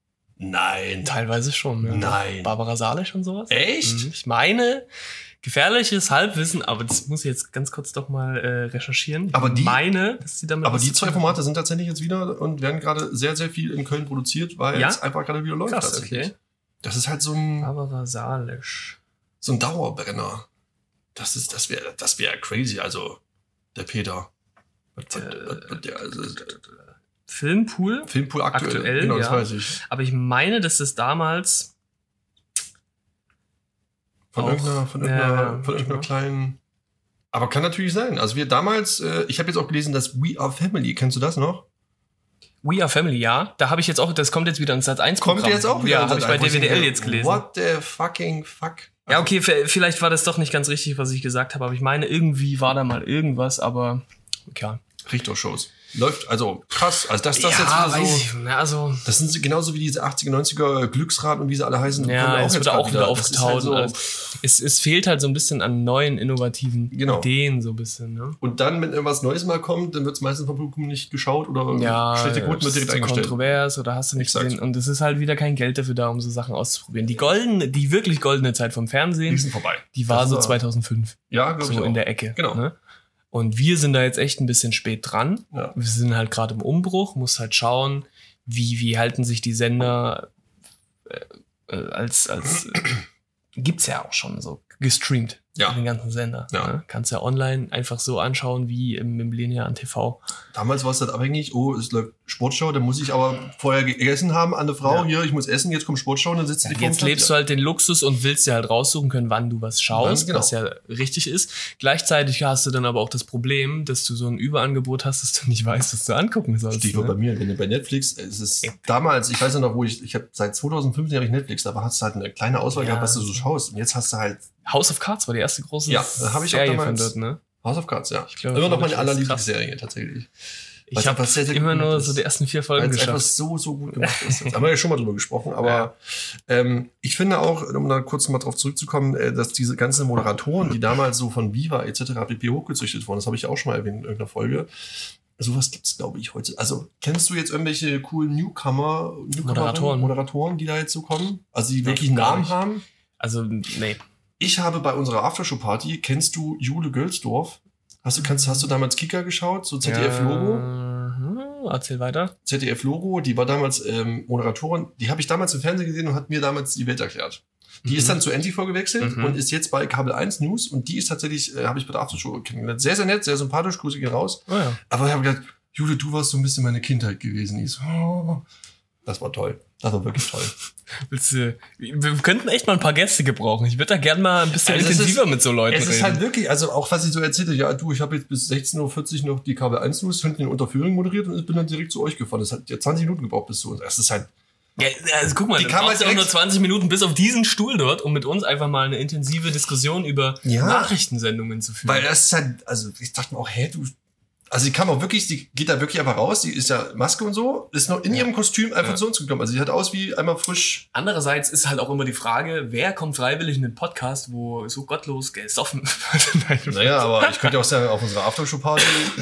Nein. Teilweise schon. Ne? Nein. Barbara Salisch und sowas. Echt? Mhm. Ich meine, gefährliches Halbwissen, aber das muss ich jetzt ganz kurz doch mal äh, recherchieren. Ich Aber die- meine, dass die damit Aber was die zu zwei tun Formate sind tatsächlich jetzt wieder und werden gerade sehr, sehr viel in Köln produziert, weil Ja? es einfach gerade wieder läuft. Krass, tatsächlich. okay. Das ist halt so ein, Barbara Salisch. so ein Dauerbrenner. Das ist, das wäre, das wäre crazy. Also, der Peter. Was, was, was, was, der, also, Filmpool. Filmpool aktuell. Aktuell, genau, das ja. weiß ich. Aber ich meine, dass das damals Von Auch- irgendeiner, von ja, irgendeiner, ja, von irgendeiner ja. kleinen. Aber kann natürlich sein. Also wir damals, äh, ich habe jetzt auch gelesen, dass We Are Family, kennst du das noch? We Are Family, ja. Da habe ich jetzt auch, das kommt jetzt wieder ins Sat eins Kommt jetzt auch wieder. Ja, habe ich bei Wo D V D L denke, jetzt gelesen. What the fucking fuck? Ja, okay, v- vielleicht war das doch nicht ganz richtig, was ich gesagt habe, aber ich meine, irgendwie war da mal irgendwas, aber ja. Richter-Shows. Läuft, also krass. Also das, das ja, jetzt wieder weiß so. ich. Na, also, Das sind so genauso wie diese achtziger, neunziger Glücksrad und wie sie alle heißen. kommen ja, es jetzt wird auch grad wieder Das ist aufgetaut. halt so. Also, es, es fehlt halt so ein bisschen an neuen, innovativen Genau. Ideen, so ein bisschen, ne? Und dann, wenn irgendwas Neues mal kommt, dann wird es meistens vom Publikum nicht geschaut oder Ja, schlechte Quoten das wird direkt ist zu eingestellt. kontrovers oder hast du nicht Exakt. gesehen. Und es ist halt wieder kein Geld dafür da, um so Sachen auszuprobieren. Die goldene, die wirklich goldene Zeit vom Die Fernsehen, sind vorbei. die war Das so war- zweitausendfünf. Ja, glaube ich So auch. in der Ecke. Genau. Ne? Und wir sind da jetzt echt ein bisschen spät dran. Ja. Wir sind halt gerade im Umbruch, muss halt schauen, wie, wie halten sich die Sender äh, äh, als, als äh, gibt's ja auch schon so gestreamt. Ja. Den ganzen Sender. Ja. Ne? Kannst ja online einfach so anschauen wie im, im linearen T V. Damals war es halt abhängig, oh, es läuft Sportschau, dann muss ich aber vorher gegessen haben an eine Frau, Ja. hier, ich muss essen, jetzt kommt Sportschau und dann sitzt die vorm Jetzt lebst du Fernseher. halt den Luxus und willst dir halt raussuchen können, wann du was schaust, Wann, genau. was ja richtig ist. Gleichzeitig hast du dann aber auch das Problem, dass du so ein Überangebot hast, dass du nicht weißt, was du angucken sollst. Stichwort ne? bei mir, wenn du bei Netflix, es ist Ja. damals, ich weiß ja noch, wo ich, ich habe seit zweitausendfünfzehn habe ich Netflix, da hast du halt eine kleine Auswahl Ja. gehabt, was du so schaust. Und jetzt hast du halt House of Cards war die erste große Ja, da hab ich auch Serie damals- von dort, ne? House of Cards, ja. Ich glaube, Immer noch von meine Netflix, allerlieblingsserie tatsächlich. Ich Weil's habe einfach sehr, sehr immer gut nur ist. so die ersten vier Folgen Weil es einfach geschafft. so, so gut gemacht ist. Da haben wir ja schon mal drüber gesprochen, aber Ja. ähm, ich finde auch, um da kurz mal drauf zurückzukommen, äh, dass diese ganzen Moderatoren, die damals so von Viva et cetera pp. Hochgezüchtet wurden, das habe ich auch schon mal erwähnt in irgendeiner Folge, sowas gibt's glaube ich, heute. Also, kennst du jetzt irgendwelche coolen Newcomer, Newcomer Moderatoren. Moderatoren, die da jetzt so kommen? Also, die Ja, wirklich einen gar Namen nicht. haben? Also, nee. Ich habe bei unserer Aftershow-Party, kennst du Jule Gölsdorf? Hast du, kannst, hast du damals Kicker geschaut? So Z D F-Logo? Mhm. Erzähl weiter. Z D F-Logo, die war damals ähm, Moderatorin, die habe ich damals im Fernsehen gesehen und hat mir damals die Welt erklärt. Die Mhm. ist dann zu N T V gewechselt Mhm. und ist jetzt bei Kabel eins News und die ist tatsächlich, äh, habe ich bei der Aftershow kennengelernt. Sehr, sehr nett, sehr sympathisch, Grüße gehen raus. Oh ja. Aber ich habe gedacht, Jule, du warst so ein bisschen meine Kindheit gewesen. Ich so, oh, das war toll. Das war wirklich toll. Willst du, wir könnten echt mal ein paar Gäste gebrauchen. Ich würde da gern mal ein bisschen Also es intensiver ist- mit so Leuten Es reden. ist halt wirklich, also auch was ich so erzählte, ja, du, ich habe jetzt bis sechzehn Uhr vierzig noch die Kabel eins News hinten in Unterföhring moderiert und ich bin dann direkt zu euch gefahren. Das hat ja zwanzig Minuten gebraucht bis zu uns. Das ist halt, ja, also guck mal, Die du kann man brauchst ja auch direkt- nur zwanzig Minuten bis auf diesen Stuhl dort, um mit uns einfach mal eine intensive Diskussion über Ja. Nachrichtensendungen zu führen. weil das ist halt, also ich dachte mir auch, hä, du, Also sie kam auch wirklich, sie geht da wirklich einfach raus, die ist ja Maske und so, ist noch in Ja. ihrem Kostüm einfach Ja. zu uns gekommen. Also sie hat aus wie einmal frisch. Andererseits ist halt auch immer die Frage, wer kommt freiwillig in den Podcast, wo so gottlos gesoffen wird? Nein, Naja, aber ich könnte auch sagen, auf unserer Aftershow-Party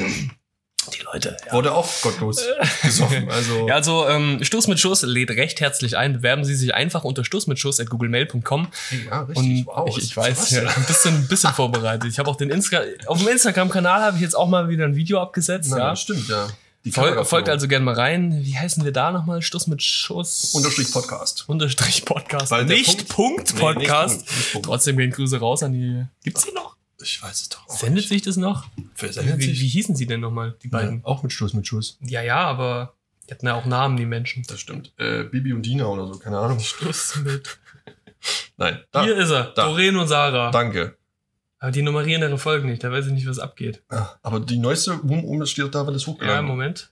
die Leute. Ja. wurde auch gottlos gesoffen. Also Ja, also ähm, Stoß mit Schuss lädt recht herzlich ein. Bewerben Sie sich einfach unter stoß mit schuss at googlemail punkt com. ja, richtig. Und wow, ich, was- ich weiß, was ja, denn? ein bisschen, ein bisschen vorbereitet. Ich habe auch den Insta auf dem Instagram-Kanal habe ich jetzt auch mal wieder ein Video abgesetzt. Na, ja. das stimmt, ja. Die Fol Kamera- folgt also gerne mal rein. Wie heißen wir da nochmal? Stoß mit Schuss. Unterstrich Podcast. Unterstrich Podcast. Weil der nicht Punkt- Punkt, Nee, Podcast. nicht Punkt, nicht Punkt. Trotzdem gehen Grüße raus an die. Gibt's die noch? Ich weiß es doch auch Sendet nicht. sich das noch? Versendet Wie, sich? wie hießen sie denn nochmal, die beiden? Ja, auch mit Stoß mit Schuss. Ja, ja, aber die hatten ja auch Namen, die Menschen. Das stimmt. Äh, Bibi und Dina oder so, keine Ahnung. Schluss mit. Nein. Da, Hier ist er. da. Doreen und Sarah. danke. Aber die nummerieren ihre Folgen nicht, da weiß ich nicht, was abgeht. Ah, aber die neueste Boom um steht da, weil es Ja, hochgeladen Moment.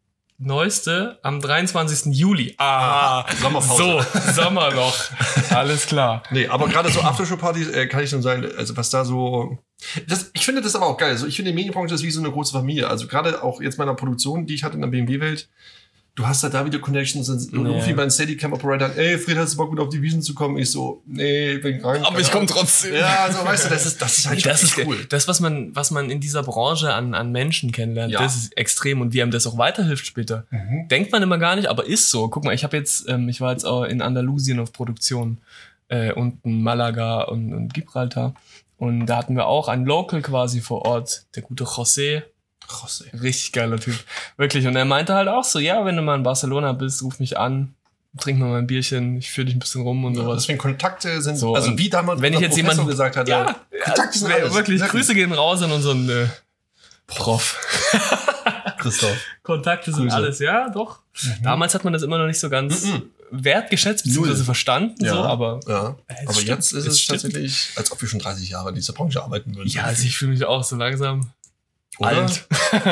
Neueste am dreiundzwanzigsten Juli. Ah, Sommerpause. so, Sommerloch. Alles klar. Nee, aber gerade so Aftershow-Partys äh, kann ich schon sagen, also was da so. Das, ich finde das aber auch geil. Also ich finde, die Medienbranche ist wie so eine große Familie. Also gerade auch jetzt meiner Produktion, die ich hatte in der B M W-Welt, du hast halt da wieder Connections und Nee. irgendwie bei den Steadicam-Operator, ey, Fred, hast du Bock, mit auf die Wiesen zu kommen? Ich so, nee, ich bin krank. Aber ich komme trotzdem. Ja, also weißt du, das ist, das ist halt Das schon ist echt cool. das, was man, was man in dieser Branche an, an Menschen kennenlernt, Ja. das ist extrem und wie einem das auch weiterhilft später. Mhm. Denkt man immer gar nicht, aber ist so. Guck mal, ich habe jetzt, ähm, ich war jetzt auch in Andalusien auf Produktion, äh, unten Malaga und, und Gibraltar. Und da hatten wir auch einen Local quasi vor Ort, der gute José. José. Richtig geiler Typ. Wirklich. Und er meinte halt auch so, ja, wenn du mal in Barcelona bist, ruf mich an, trink mal ein Bierchen, ich führe dich ein bisschen rum und Ja, sowas. deswegen Kontakte sind So, also und wie damals wenn ich unser jetzt Professor jemanden- gesagt hat, Ja, Kontakte sind ja, alles. wirklich, Wirklich. Grüße gehen raus an unseren äh, Prof. Christoph. Kontakte sind Grüße. alles, ja, doch. Damals hat man das immer noch nicht so ganz Mhm. wertgeschätzt, beziehungsweise Null. verstanden, Ja. so, aber Ja, es aber stimmt, jetzt ist es es stimmt. tatsächlich, als ob wir schon dreißig Jahre in dieser Branche arbeiten würden. ja, also ich fühle mich auch so langsam Oder? alt.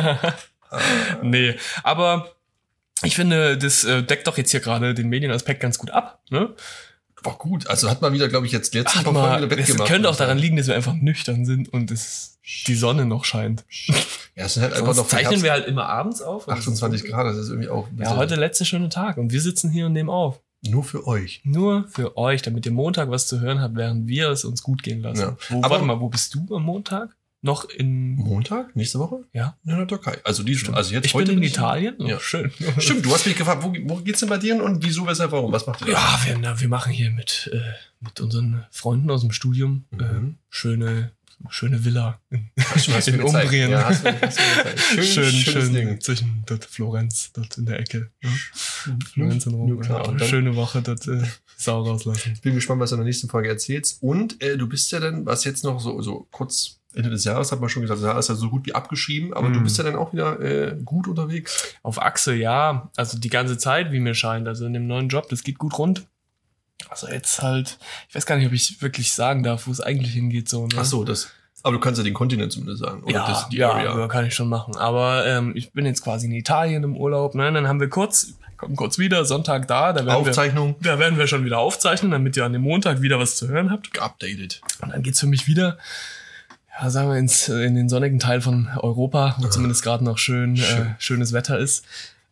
Äh, Nee, aber ich finde, das äh, deckt doch jetzt hier gerade den Medienaspekt ganz gut ab. Ne? war gut. Also hat man wieder, glaube ich, jetzt letztes Hat Mal mal, folgende es wettgemacht. könnte auch daran liegen, dass wir einfach nüchtern sind und es die Sonne noch scheint. Ja, es sind halt einfach Sonst noch zeichnen Herbst- wir halt immer abends auf. und- achtundzwanzig Grad, das ist irgendwie auch ein Ja, bisschen- heute der letzte schöne Tag und wir sitzen hier und nehmen auf. nur für euch. Nur für euch, damit ihr Montag was zu hören habt, während wir es uns gut gehen lassen. Ja. Wo, Aber- warte mal, wo bist du am Montag? Noch in... Montag? Nächste Woche? Ja. In der Türkei. Also die also jetzt Ich heute bin in bin ich- Italien. Oh, Ja. Schön. Stimmt, du hast mich gefragt, wo, wo geht's denn bei dir und wieso, weshalb, warum? Was macht ihr? Ja, wir, na, wir machen hier mit, äh, mit unseren Freunden aus dem Studium Mhm. äh, schöne, schöne Villa in, Hast du- hast du in mir gezeigt. Umbrien. Ja, hast du, hast du mir gezeigt. Schön, schön, schönes schön Ding. zwischen dort Florenz, dort in der Ecke. Ja. Florenz in Rom. Nur klar. Ja, Und dann- schöne Woche dort äh, Sau rauslassen. Ich bin gespannt, was du in der nächsten Folge erzählst. Und äh, du bist ja dann, was jetzt noch so, so kurz Ende des Jahres, hat man schon gesagt, das Jahr ist ja so gut wie abgeschrieben, aber Mhm. du bist ja dann auch wieder äh, gut unterwegs. Auf Achse, ja. Also die ganze Zeit, wie mir scheint. Also in dem neuen Job, das geht gut rund. Also jetzt halt, ich weiß gar nicht, ob ich wirklich sagen darf, wo es eigentlich hingeht. So, ne? Ach so, das. Aber du kannst ja den Kontinent zumindest sagen. Oder Ja, das, die ja, Area. ja, kann ich schon machen. Aber ähm, ich bin jetzt quasi in Italien im Urlaub. Ne? Dann haben wir kurz, kommen kurz wieder, Sonntag da. Da werden, wir, Aufzeichnung da werden wir schon wieder aufzeichnen, damit ihr an dem Montag wieder was zu hören habt. geupdatet. Und dann geht's für mich wieder, ja, sagen wir, ins, in den sonnigen Teil von Europa, wo zumindest gerade noch schön, Schön. Äh, schönes Wetter ist.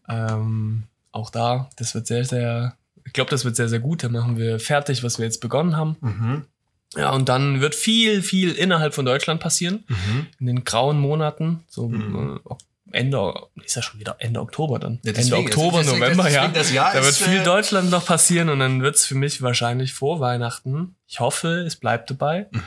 Ähm, auch da, das wird sehr, sehr, ich glaube, das wird sehr, sehr gut. Dann machen wir fertig, was wir jetzt begonnen haben. Mhm. Ja, und dann wird viel, viel innerhalb von Deutschland passieren. Mhm. In den grauen Monaten, so Mhm. äh, Ende, ist ja schon wieder Ende Oktober dann. Ja, Ende deswegen, Oktober, deswegen- November, deswegen ja. das Jahr Da wird ist, viel äh, Deutschland noch passieren und dann wird's für mich wahrscheinlich vor Weihnachten, ich hoffe, es bleibt dabei, Mhm.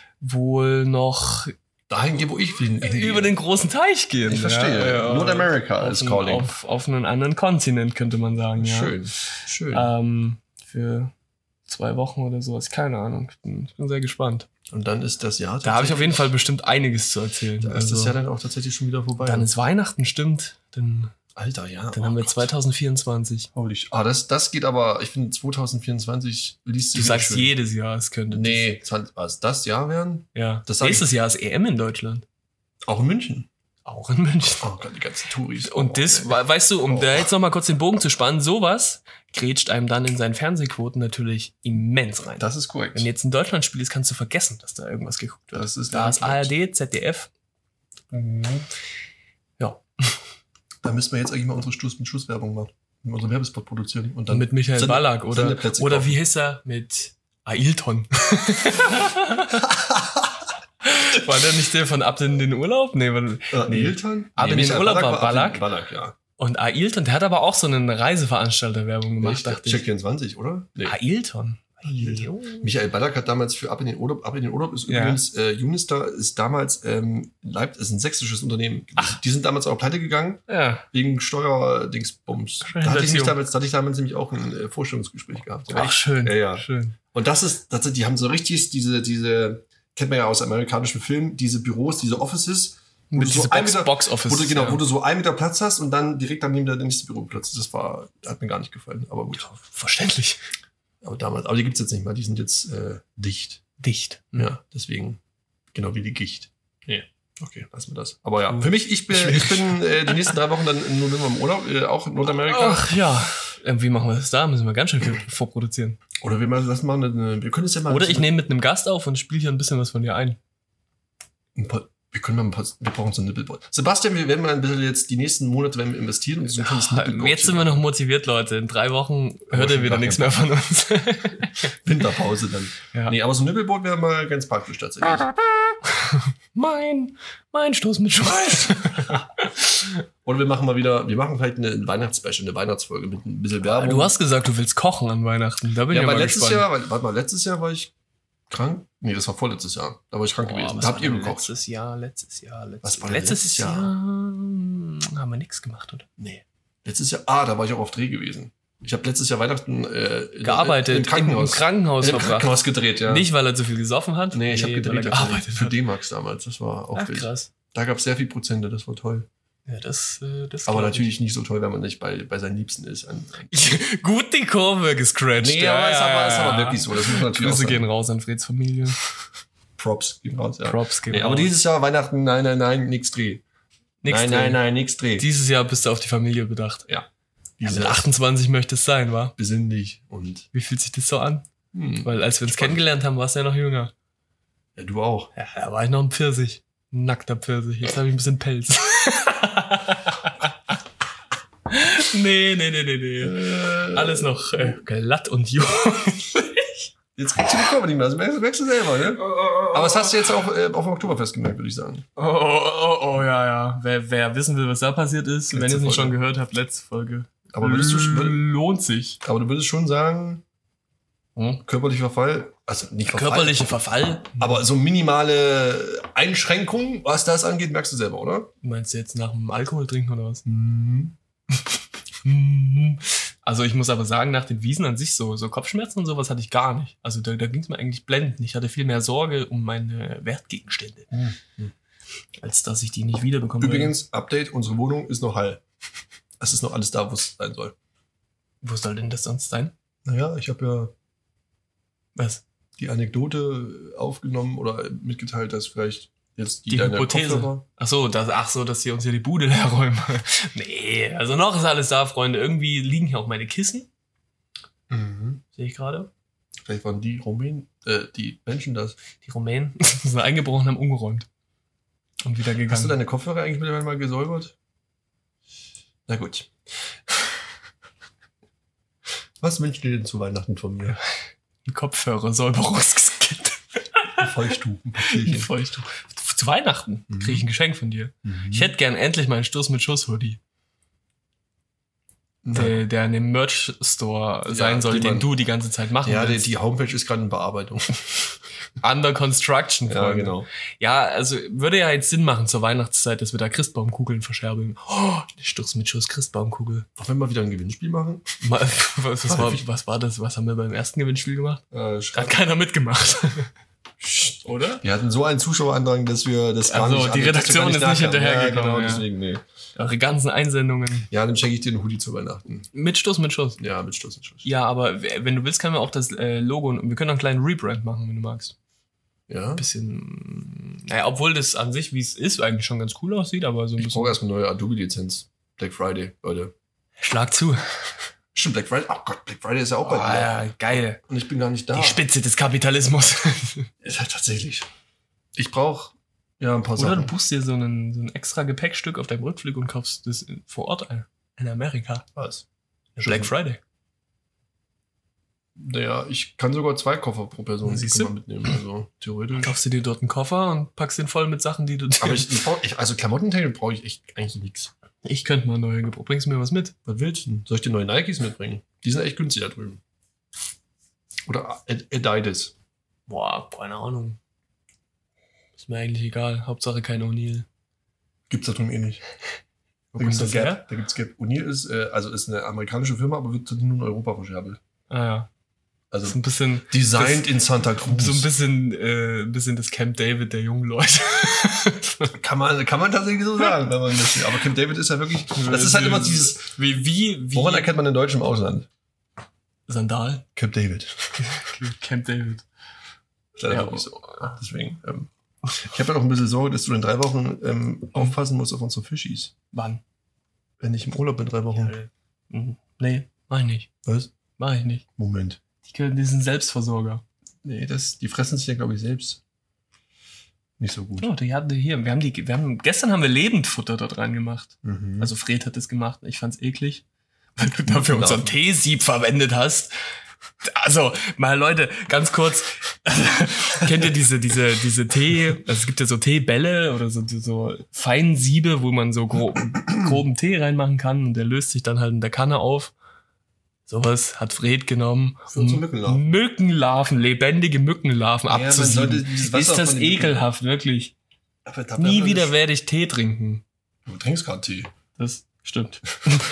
wohl noch Dahin gehen, wo ich will. über den großen Teich gehen. Ich verstehe. Ja, ja. Nordamerika auf, is ein- calling. auf, auf einen anderen Kontinent, könnte man sagen. Ja. Schön. Schön. Ähm, für zwei Wochen oder sowas, keine Ahnung. Ich bin, ich bin sehr gespannt. Und dann ist das Jahr. Da habe ich auf jeden Fall bestimmt einiges zu erzählen. Da ist Also, das Jahr dann auch tatsächlich schon wieder vorbei. dann ist Weihnachten, stimmt. Dann, Alter, ja. dann oh haben wir Gott. zwanzig vierundzwanzig. Holy sh- Ah, das, das geht aber, ich finde zwanzig vierundzwanzig liest Du sich sagst schön. jedes Jahr, es könnte. Nee, zwanzig, was das Jahr werden? Ja. Das sag ich- Nächstes Jahr ist E M in Deutschland. Auch in München. Auch in München. Oh Gott, die ganzen Touris. Und das, we- weißt du, um Oh. da jetzt nochmal kurz den Bogen zu spannen, sowas grätscht einem dann in seinen Fernsehquoten natürlich immens rein. Das ist korrekt. Wenn jetzt ein Deutschlandspiel ist, kannst du vergessen, dass da irgendwas geguckt wird. Das ist Da ist A R korrekt. D, Z D F. Da müssen wir jetzt eigentlich mal unsere Stuss mit Schusswerbung machen. Unseren Werbespot produzieren. Und dann mit Michael Sende- Ballack oder, Sendeplätze oder kaufen. wie hieß er? Mit Ailton. War der nicht der von Ab in den Urlaub? Nee, war, Äh, nee. Ailton? Ab in den Michael Urlaub war Ab in- Ballack. Ballack, ja. Und Ailton, der hat aber auch so eine Reiseveranstalter-Werbung gemacht, Echt? dachte Check ich. vierundzwanzig, oder? Nee. Ailton? Ailton. Michael Ballack hat damals für Ab in den Urlaub, Ab in den Urlaub ist Ja. übrigens, äh, Unistar ist damals, ähm, Leip ist ein sächsisches Unternehmen. Ach. Die sind damals auch pleite gegangen, Ja. wegen Steuerdingsbums. Da hatte ich, mich Steuerhinterziehung. damals, da hatte ich damals nämlich auch ein äh, Vorstellungsgespräch gehabt. Ach, schön. Ja, ja. Schön. Und das ist, das, die haben so richtig diese, diese, kennt man ja aus amerikanischen Filmen, diese Büros, diese Offices, wo Mit du diese so ein Box, Meter, Box-Office. wo du, genau, ja. wo du so ein Meter Platz hast und dann direkt daneben der nächste Büroplatz. Das war, hat mir gar nicht gefallen, aber gut. Verständlich. Aber damals, aber die gibt's jetzt nicht mehr, die sind jetzt äh, dicht. Dicht. Ja, deswegen, genau wie die Gicht. Ja. Okay, lassen wir das. Aber ja, Cool. für mich, ich bin, ich bin äh, die nächsten drei Wochen dann im November im Urlaub, äh, auch in Nordamerika. Ach ja. Ähm, Wie machen wir das da? Müssen wir ganz schön viel vorproduzieren. Oder wir mal, lassen mal eine, wir können es ja mal. Oder ich nehme mit einem Gast auf und spiele hier ein bisschen was von dir ein. Ein paar, wir können mal ein paar, wir brauchen so ein Nippelboard. Sebastian, wir werden mal ein bisschen jetzt die nächsten Monate werden wir investieren und so ein kleines Nippelboard. Jetzt sind wir noch motiviert, Leute. In drei Wochen hört ihr schon wieder gar nichts keinen mehr von uns. Winterpause dann. Ja. Nee, aber so ein Nippelboard wäre mal ganz praktisch tatsächlich. Mein, mein Stoß mit Schweiß. Oder wir machen mal wieder, wir machen vielleicht eine Weihnachtsspecial, eine Weihnachtsfolge mit ein bisschen Werbung. Du hast gesagt, du willst kochen an Weihnachten. Da bin ja, ich weil mal letztes gespannt. Jahr, weil, warte mal, letztes Jahr war ich krank. Nee, das war vorletztes Jahr. Da war ich krank Boah, gewesen. was Da habt war ihr denn gekocht. Letztes Jahr, letztes Jahr, letztes Was war denn letztes letztes Jahr? Jahr? Haben wir nichts gemacht, oder? Nee. Letztes Jahr, ah, da war ich auch auf Dreh gewesen. Ich habe letztes Jahr Weihnachten äh, in, Gearbeitet, im Krankenhaus, im Krankenhaus in einem verbracht. Krankenhaus gedreht, ja. Nicht, weil er zu viel gesoffen hat. Nee, ich habe weil gedreht er tatsächlich gearbeitet für hat. D-Max damals. Das war auch Ach, wild. krass. Da gab es sehr viel Prozente, das war toll. Ja, das, äh, das Aber glaub natürlich nicht so toll, wenn man nicht bei, bei seinen Liebsten ist. An, an ich. Gut die Kurve gescratcht. nee, aber, ist aber, ist aber wirklich so. Das muss man natürlich Grüße auch gehen sagen. raus an Freds Familie. Props gehen raus, ja. Props gehen Nee, raus. aber dieses Jahr Weihnachten, nein, nein, nein, nix Dreh. Nix nein, Dreh. nein, nein, nix Dreh. Dieses Jahr bist du auf die Familie bedacht. ja. Ja, Diese mit achtundzwanzig möchte es sein, wa? besinnlich und Wie fühlt sich das so an? hm, Weil als wir uns Spannend. kennengelernt haben, warst du ja noch jünger. ja, du auch. Ja, da war ich noch ein Pfirsich. Ein nackter Pfirsich. Jetzt habe ich ein bisschen Pelz. nee, nee, nee, nee, nee. Alles noch äh, glatt und jung. Jetzt kriegst du die Kurve nicht mehr. Das merkst, merkst du selber, ne? Aber das hast du jetzt auch äh, auf dem Oktoberfest gemerkt, würde ich sagen. Oh, oh, oh, oh, ja, ja. Wer, wer wissen will, was da passiert ist, wenn ihr es nicht Folge. schon gehört habt, letzte Folge. Aber würdest du, würd, Lohnt sich. aber du würdest schon sagen, Hm? körperlicher Verfall, also nicht Verfall, Körperlicher Verfall? aber so minimale Einschränkungen, was das angeht, merkst du selber, oder? Meinst du jetzt nach dem Alkohol trinken oder was? Mhm. Also ich muss aber sagen, nach den Wiesen an sich so, so Kopfschmerzen und sowas hatte ich gar nicht. Also da, da ging es mir eigentlich blendend. Ich hatte viel mehr Sorge um meine Wertgegenstände, Mhm. als dass ich die nicht wiederbekomme. Übrigens, Update, unsere Wohnung ist noch heil. Es ist noch alles da, wo es sein soll. Wo soll denn das sonst sein? Naja, ich habe ja Was? die Anekdote aufgenommen oder mitgeteilt, dass vielleicht jetzt die, Die deine Hypothese. Kopfhörer... Ach so, das, ach so, dass sie uns hier die Bude leer räumen. Nee, also noch ist alles da, Freunde. Irgendwie liegen hier auch meine Kissen. Mhm. Sehe ich gerade. Vielleicht waren die Rumänen, äh, die Menschen das. Die Rumänen sind eingebrochen, haben umgeräumt. Und wieder gegangen. Hast du deine Kopfhörer eigentlich mittlerweile mal gesäubert? Na gut. Was wünschst du dir denn zu Weihnachten von mir? Ein Kopfhörer-Säuberungskit. Ein Feuchttuch, ein Ein Papierchen. Feuchttuch. Zu Weihnachten Mhm. kriege ich ein Geschenk von dir. Mhm. Ich hätte gern endlich meinen Stoß mit Schuss-Hoodie, Na, der, der in dem Merch-Store Ja, sein soll, die den man- du die ganze Zeit machen ja, die, willst. die Homepage ist gerade in Bearbeitung. Under Construction, Ja, Freunde. genau. Ja, also würde ja jetzt Sinn machen zur Weihnachtszeit, dass wir da Christbaumkugeln verscherbeln. Oh, eine Stoß mit Schuss Christbaumkugel. Auch wenn wir wieder ein Gewinnspiel machen. Mal, was, was, war, was war das? Was haben wir beim ersten Gewinnspiel gemacht? Äh, Da hat schreibt- keiner mitgemacht. Oder? wir hatten so einen Zuschauerandrang, dass wir das gar Also, nicht... die dass wir Redaktion gar nicht ist nicht nachkamen. hinterhergekommen, Ja, genau, ja. deswegen, nee. Eure ganzen Einsendungen. Ja, dann schenke ich dir einen Hoodie zu Weihnachten. Mit Stoß mit Schuss. Ja, mit Stoß und Schuss. Ja, aber w- wenn du willst, können wir auch das äh, Logo und wir können auch einen kleinen Rebrand machen, wenn du magst. Ja? Ein bisschen, naja, obwohl das an sich, wie es ist, eigentlich schon ganz cool aussieht, aber so ein Ich bisschen. brauche erstmal eine neue Adobe-Lizenz. Black Friday, Leute. Schlag zu. Stimmt, Black Friday. Oh Gott, Black Friday ist ja auch Oh, bald wieder. ja, geil. Und ich bin gar nicht da. Die Spitze des Kapitalismus. Ist halt tatsächlich. Ich brauche Ja, ein paar Oder Sachen. du buchst dir so ein, so ein extra Gepäckstück auf deinem Rückflug und kaufst das in, vor Ort ein. In Amerika. Was? Black Friday. Naja, ich kann sogar zwei Koffer pro Person Siehst kann du? man mitnehmen. Also theoretisch. Kaufst du dir dort einen Koffer und packst den voll mit Sachen, die du... Aber ich, ich, brauch, ich also Klamottentechnik brauche ich echt eigentlich nichts. Ich könnte mal neue gebrauchen. Bringst du mir was mit? Was willst du denn? Soll ich dir neue Nikes mitbringen? Die sind echt günstig da drüben. Oder Ad- Adidas. Boah, keine Ahnung. Ist mir eigentlich egal. Hauptsache kein O'Neill. Gibt's da drüben eh nicht. Wo Da gibt's kommt da das Gap. her? Da gibt's Gap. O'Neill ist, äh, also ist eine amerikanische Firma, aber wird nur in Europa verscherbelt. Ah ja. Also So ein bisschen... designed das- in Santa Cruz. So ein bisschen, äh, ein bisschen das Camp David der jungen Leute. Kann man, kann man tatsächlich so sagen, wenn man möchte. Aber Camp David ist ja wirklich, das ist halt immer dieses, Wie, wie, wie... woran erkennt man den Deutschen im Ausland? Sandal? Camp David. Camp David. Ist leider Ja, wirklich so. Deswegen, ähm, ich habe ja noch ein bisschen Sorge, dass du in drei Wochen ähm, aufpassen musst auf unsere Fischis. Wann? Wenn ich im Urlaub bin, drei Wochen. Mhm. Nee, mach ich nicht. Was? Mach ich nicht. Moment. Die, können, die sind Selbstversorger. Nee, das, die fressen sich ja, glaube ich, selbst. Nicht so gut. Oh, die hatten hier. Wir haben die, wir haben, gestern haben wir Lebendfutter dort reingemacht. Mhm. Also Fred hat es gemacht. Ich fand's eklig. Weil du dafür Genau. unseren Teesieb verwendet hast. Also, mal Leute, ganz kurz. Kennt ihr diese, diese, diese Tee, also es gibt ja so Teebälle oder so, so Feinsiebe, wo man so grob, groben Tee reinmachen kann und der löst sich dann halt in der Kanne auf. Sowas hat Fred genommen, Für unsere Mückenlarven. Mückenlarven, lebendige Mückenlarven Ja, man sollte abzusieben. dieses Wasser Ist das von den Mücken- ekelhaft, wirklich. Aber da Nie bleibt wieder man werde ich Tee trinken. nicht- Du trinkst gerade Tee. Das stimmt.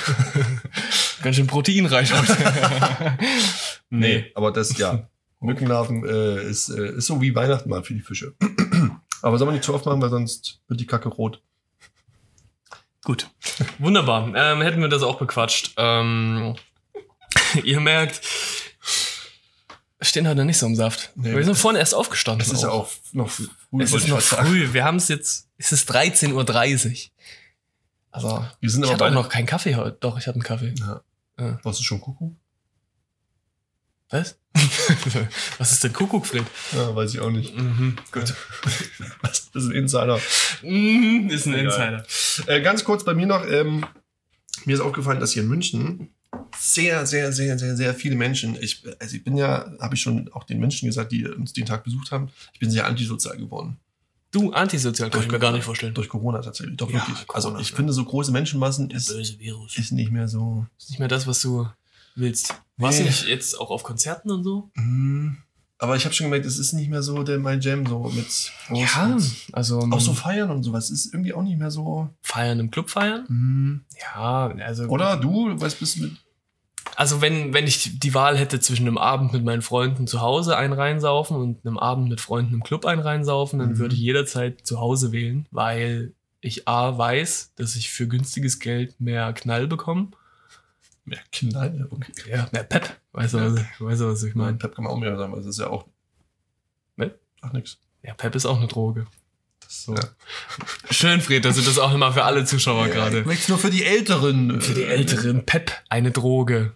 Ganz schön proteinreich heute. Nee. Aber das, ja. Mückenlarven äh, ist, äh, ist so wie Weihnachten mal für die Fische. Aber soll man nicht zu oft machen, weil sonst wird die Kacke rot. Gut. Wunderbar. Ähm, hätten wir das auch bequatscht. Ähm, ihr merkt, wir stehen heute nicht so im Saft. Nee, wir sind vorhin erst aufgestanden. Es ist ja auch noch früh. Es wollte ist ich noch fast sagen. früh. Wir haben es jetzt, es ist dreizehn Uhr dreißig. Also, Wir sind ich aber hatte auch beide. noch keinen Kaffee heute. Doch, ich hatte einen Kaffee. Ja. Ja. Warst du schon Kuckuck? Was? Was ist denn Kuckuck, Fred? Ja, weiß ich auch nicht. Mhm, gut. Das ist ein Insider. Mhm, ist ein Egal. Insider. Äh, ganz kurz bei mir noch. Ähm, mir ist aufgefallen, dass hier in München sehr, sehr, sehr, sehr, sehr viele Menschen, ich, also ich bin ja, habe ich schon auch den Menschen gesagt, die uns den Tag besucht haben, ich bin sehr antisozial geworden. Du, antisozial, kann ich mir gar nicht vorstellen. Durch Corona tatsächlich, doch Ja, wirklich. Corona, also ich ja. finde, so große Menschenmassen ist, Böse Virus. ist nicht mehr so. Ist nicht mehr das, was du willst. Warst du Nee. nicht jetzt auch auf Konzerten und so? Mm, aber ich habe schon gemerkt, es ist nicht mehr so der mein Jam, so mit Ja, also auch so feiern und sowas. Ist irgendwie auch nicht mehr so. feiern im Club feiern. Mm. Ja, also Oder du, weißt bist mit. also wenn wenn ich die Wahl hätte zwischen einem Abend mit meinen Freunden zu Hause einen reinsaufen und einem Abend mit Freunden im Club einen reinsaufen, dann Mhm. würde ich jederzeit zu Hause wählen, weil ich A weiß, dass ich für günstiges Geld mehr Knall bekomme. Mehr Knall, okay. Ja, mehr Pep. Weißt du, was, ich- weißt du, was ich meine? Mein Pep kann man auch mehr sagen, weil es ist ja auch. Ne? Ach, nix. Ja, Pep ist auch eine Droge. Das So. Ja. Schön, Fred, dass du das auch immer für alle Zuschauer gerade. Ich möchte nur für die Älteren. Für die äh, Älteren, Pep, eine Droge.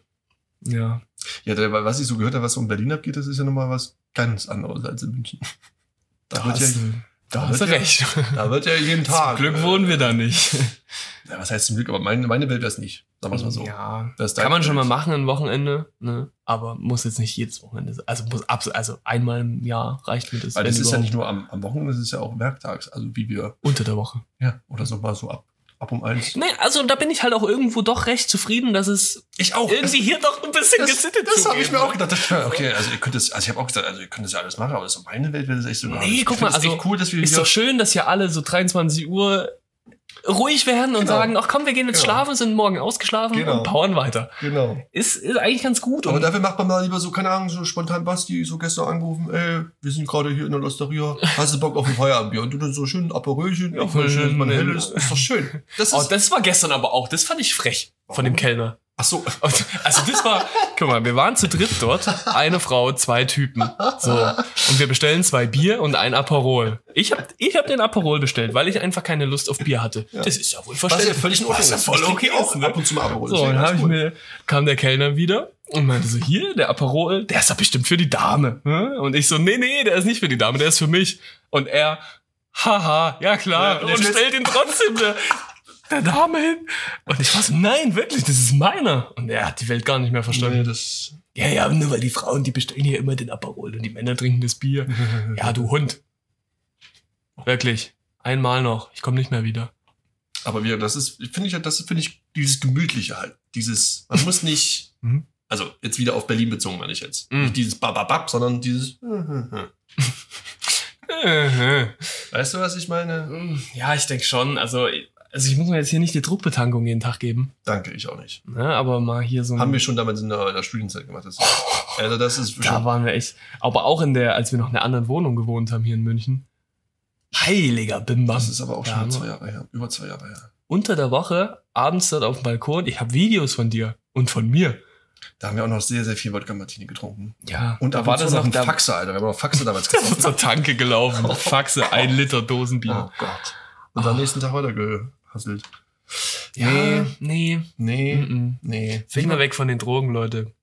Ja. Ja, der, was ich so gehört habe, was so in Berlin abgeht, das ist ja nochmal was ganz anderes als in München. Da, Da wird, hast, ja, du- da da hast du wird ja- recht. da wird ja jeden Tag. Zum Glück äh, wohnen wir da nicht. Ja, was heißt zum Glück? Aber meine, meine Welt wäre es nicht. Sagen wir es mal so. Ja. Das ist dein Kann man schon mal Welt. machen, ein Wochenende, ne? Aber muss jetzt nicht jedes Wochenende sein. Also muss abs also einmal im Jahr reicht mir das. Weil wenn das ist ja überhaupt. nicht nur am, am Wochenende, das ist ja auch werktags. Also wie wir. Unter der Woche. Ja. Oder so mal so ab, ab um eins. Nee, also da bin ich halt auch irgendwo doch recht zufrieden, dass es Ich auch. irgendwie hier doch ein bisschen Das, gesittet das habe ich zugeben. mir auch gedacht. Das, okay, also ihr könnt das, also ich habe auch gesagt, also ihr könnt das ja alles machen, aber so meine Welt wäre das echt so. Nee, ich guck find mal, das also echt cool, dass wir Ist hier, doch schön, dass hier alle so dreiundzwanzig Uhr ruhig werden und Genau. sagen, ach komm, wir gehen jetzt Genau. schlafen, sind morgen ausgeschlafen Genau. und powern weiter. Genau. Ist, ist eigentlich ganz gut. Aber Und dafür macht man mal lieber so, keine Ahnung, so spontan Basti, so gestern angerufen, ey, wir sind gerade hier in der Osteria, hast du Bock auf ein Feierabendbier? Und du dann so schön ein Aperölchen, Ja, auch mal schön, man mm, hell ist, ist doch schön. Das oh, ist, das war gestern aber auch, das fand ich frech von dem Kellner. ach so, Und- Also das war, guck mal, wir waren zu dritt dort, eine Frau, zwei Typen, so, und wir bestellen zwei Bier und ein Aperol. Ich hab, ich hab den Aperol bestellt, weil ich einfach keine Lust auf Bier hatte. Ja. Das ist ja wohl was ja verständlich. völlig in Ordnung Was ja ist. voll Ich trinke okay auch ist, ne? ab und zu mal Aperol. So, deswegen dann alles hab ich gut. mir, kam der Kellner wieder und meinte so, hier, der Aperol, der ist doch bestimmt für die Dame. ne? Und ich so, nee, nee, der ist nicht für die Dame, der ist für mich. Und er, haha, ja klar. Ja, und und stellt ihn trotzdem der, der Dame hin. Und ich war so, nein, wirklich, das ist meiner. Und er hat die Welt gar nicht mehr verstanden. Nee, das Ja, ja, nur weil die Frauen, die bestellen hier immer den Aperol und die Männer trinken das Bier. Ja, du Hund. Wirklich. Einmal noch. Ich komme nicht mehr wieder. Aber wir, das ist, finde ich, das finde ich dieses Gemütliche halt. Dieses, man muss nicht, Mhm. also jetzt wieder auf Berlin bezogen, meine ich jetzt. Mhm. Nicht dieses Bababab, sondern dieses, weißt du, was ich meine? Ja, ich denke schon. Also, also ich muss mir jetzt hier nicht die Druckbetankung jeden Tag geben. Danke, ich auch nicht. Ne? Aber mal hier so ein... Haben wir schon damals in der, in der Studienzeit gemacht. Das also das ist Da schon, waren wir echt... Aber auch in der, als wir noch in einer anderen Wohnung gewohnt haben hier in München. Heiliger Bimbam. das ist aber auch Da schon haben zwei wir Jahre her. Über zwei Jahre her. unter der Woche, abends dort auf dem Balkon, ich habe Videos von dir und von mir. Da haben wir auch noch sehr, sehr viel Wodka Martini getrunken. Ja. Und da war das noch ein Faxe, Alter. Wir haben noch Faxe damals getrunken. zur Tanke gelaufen. Faxe, ein Liter Dosenbier. Oh Gott. Und am nächsten Tag weiter gehasselt. Ja, Nee. nee. Nee, Mm-mm. nee. Finger weg von den Drogen, Leute.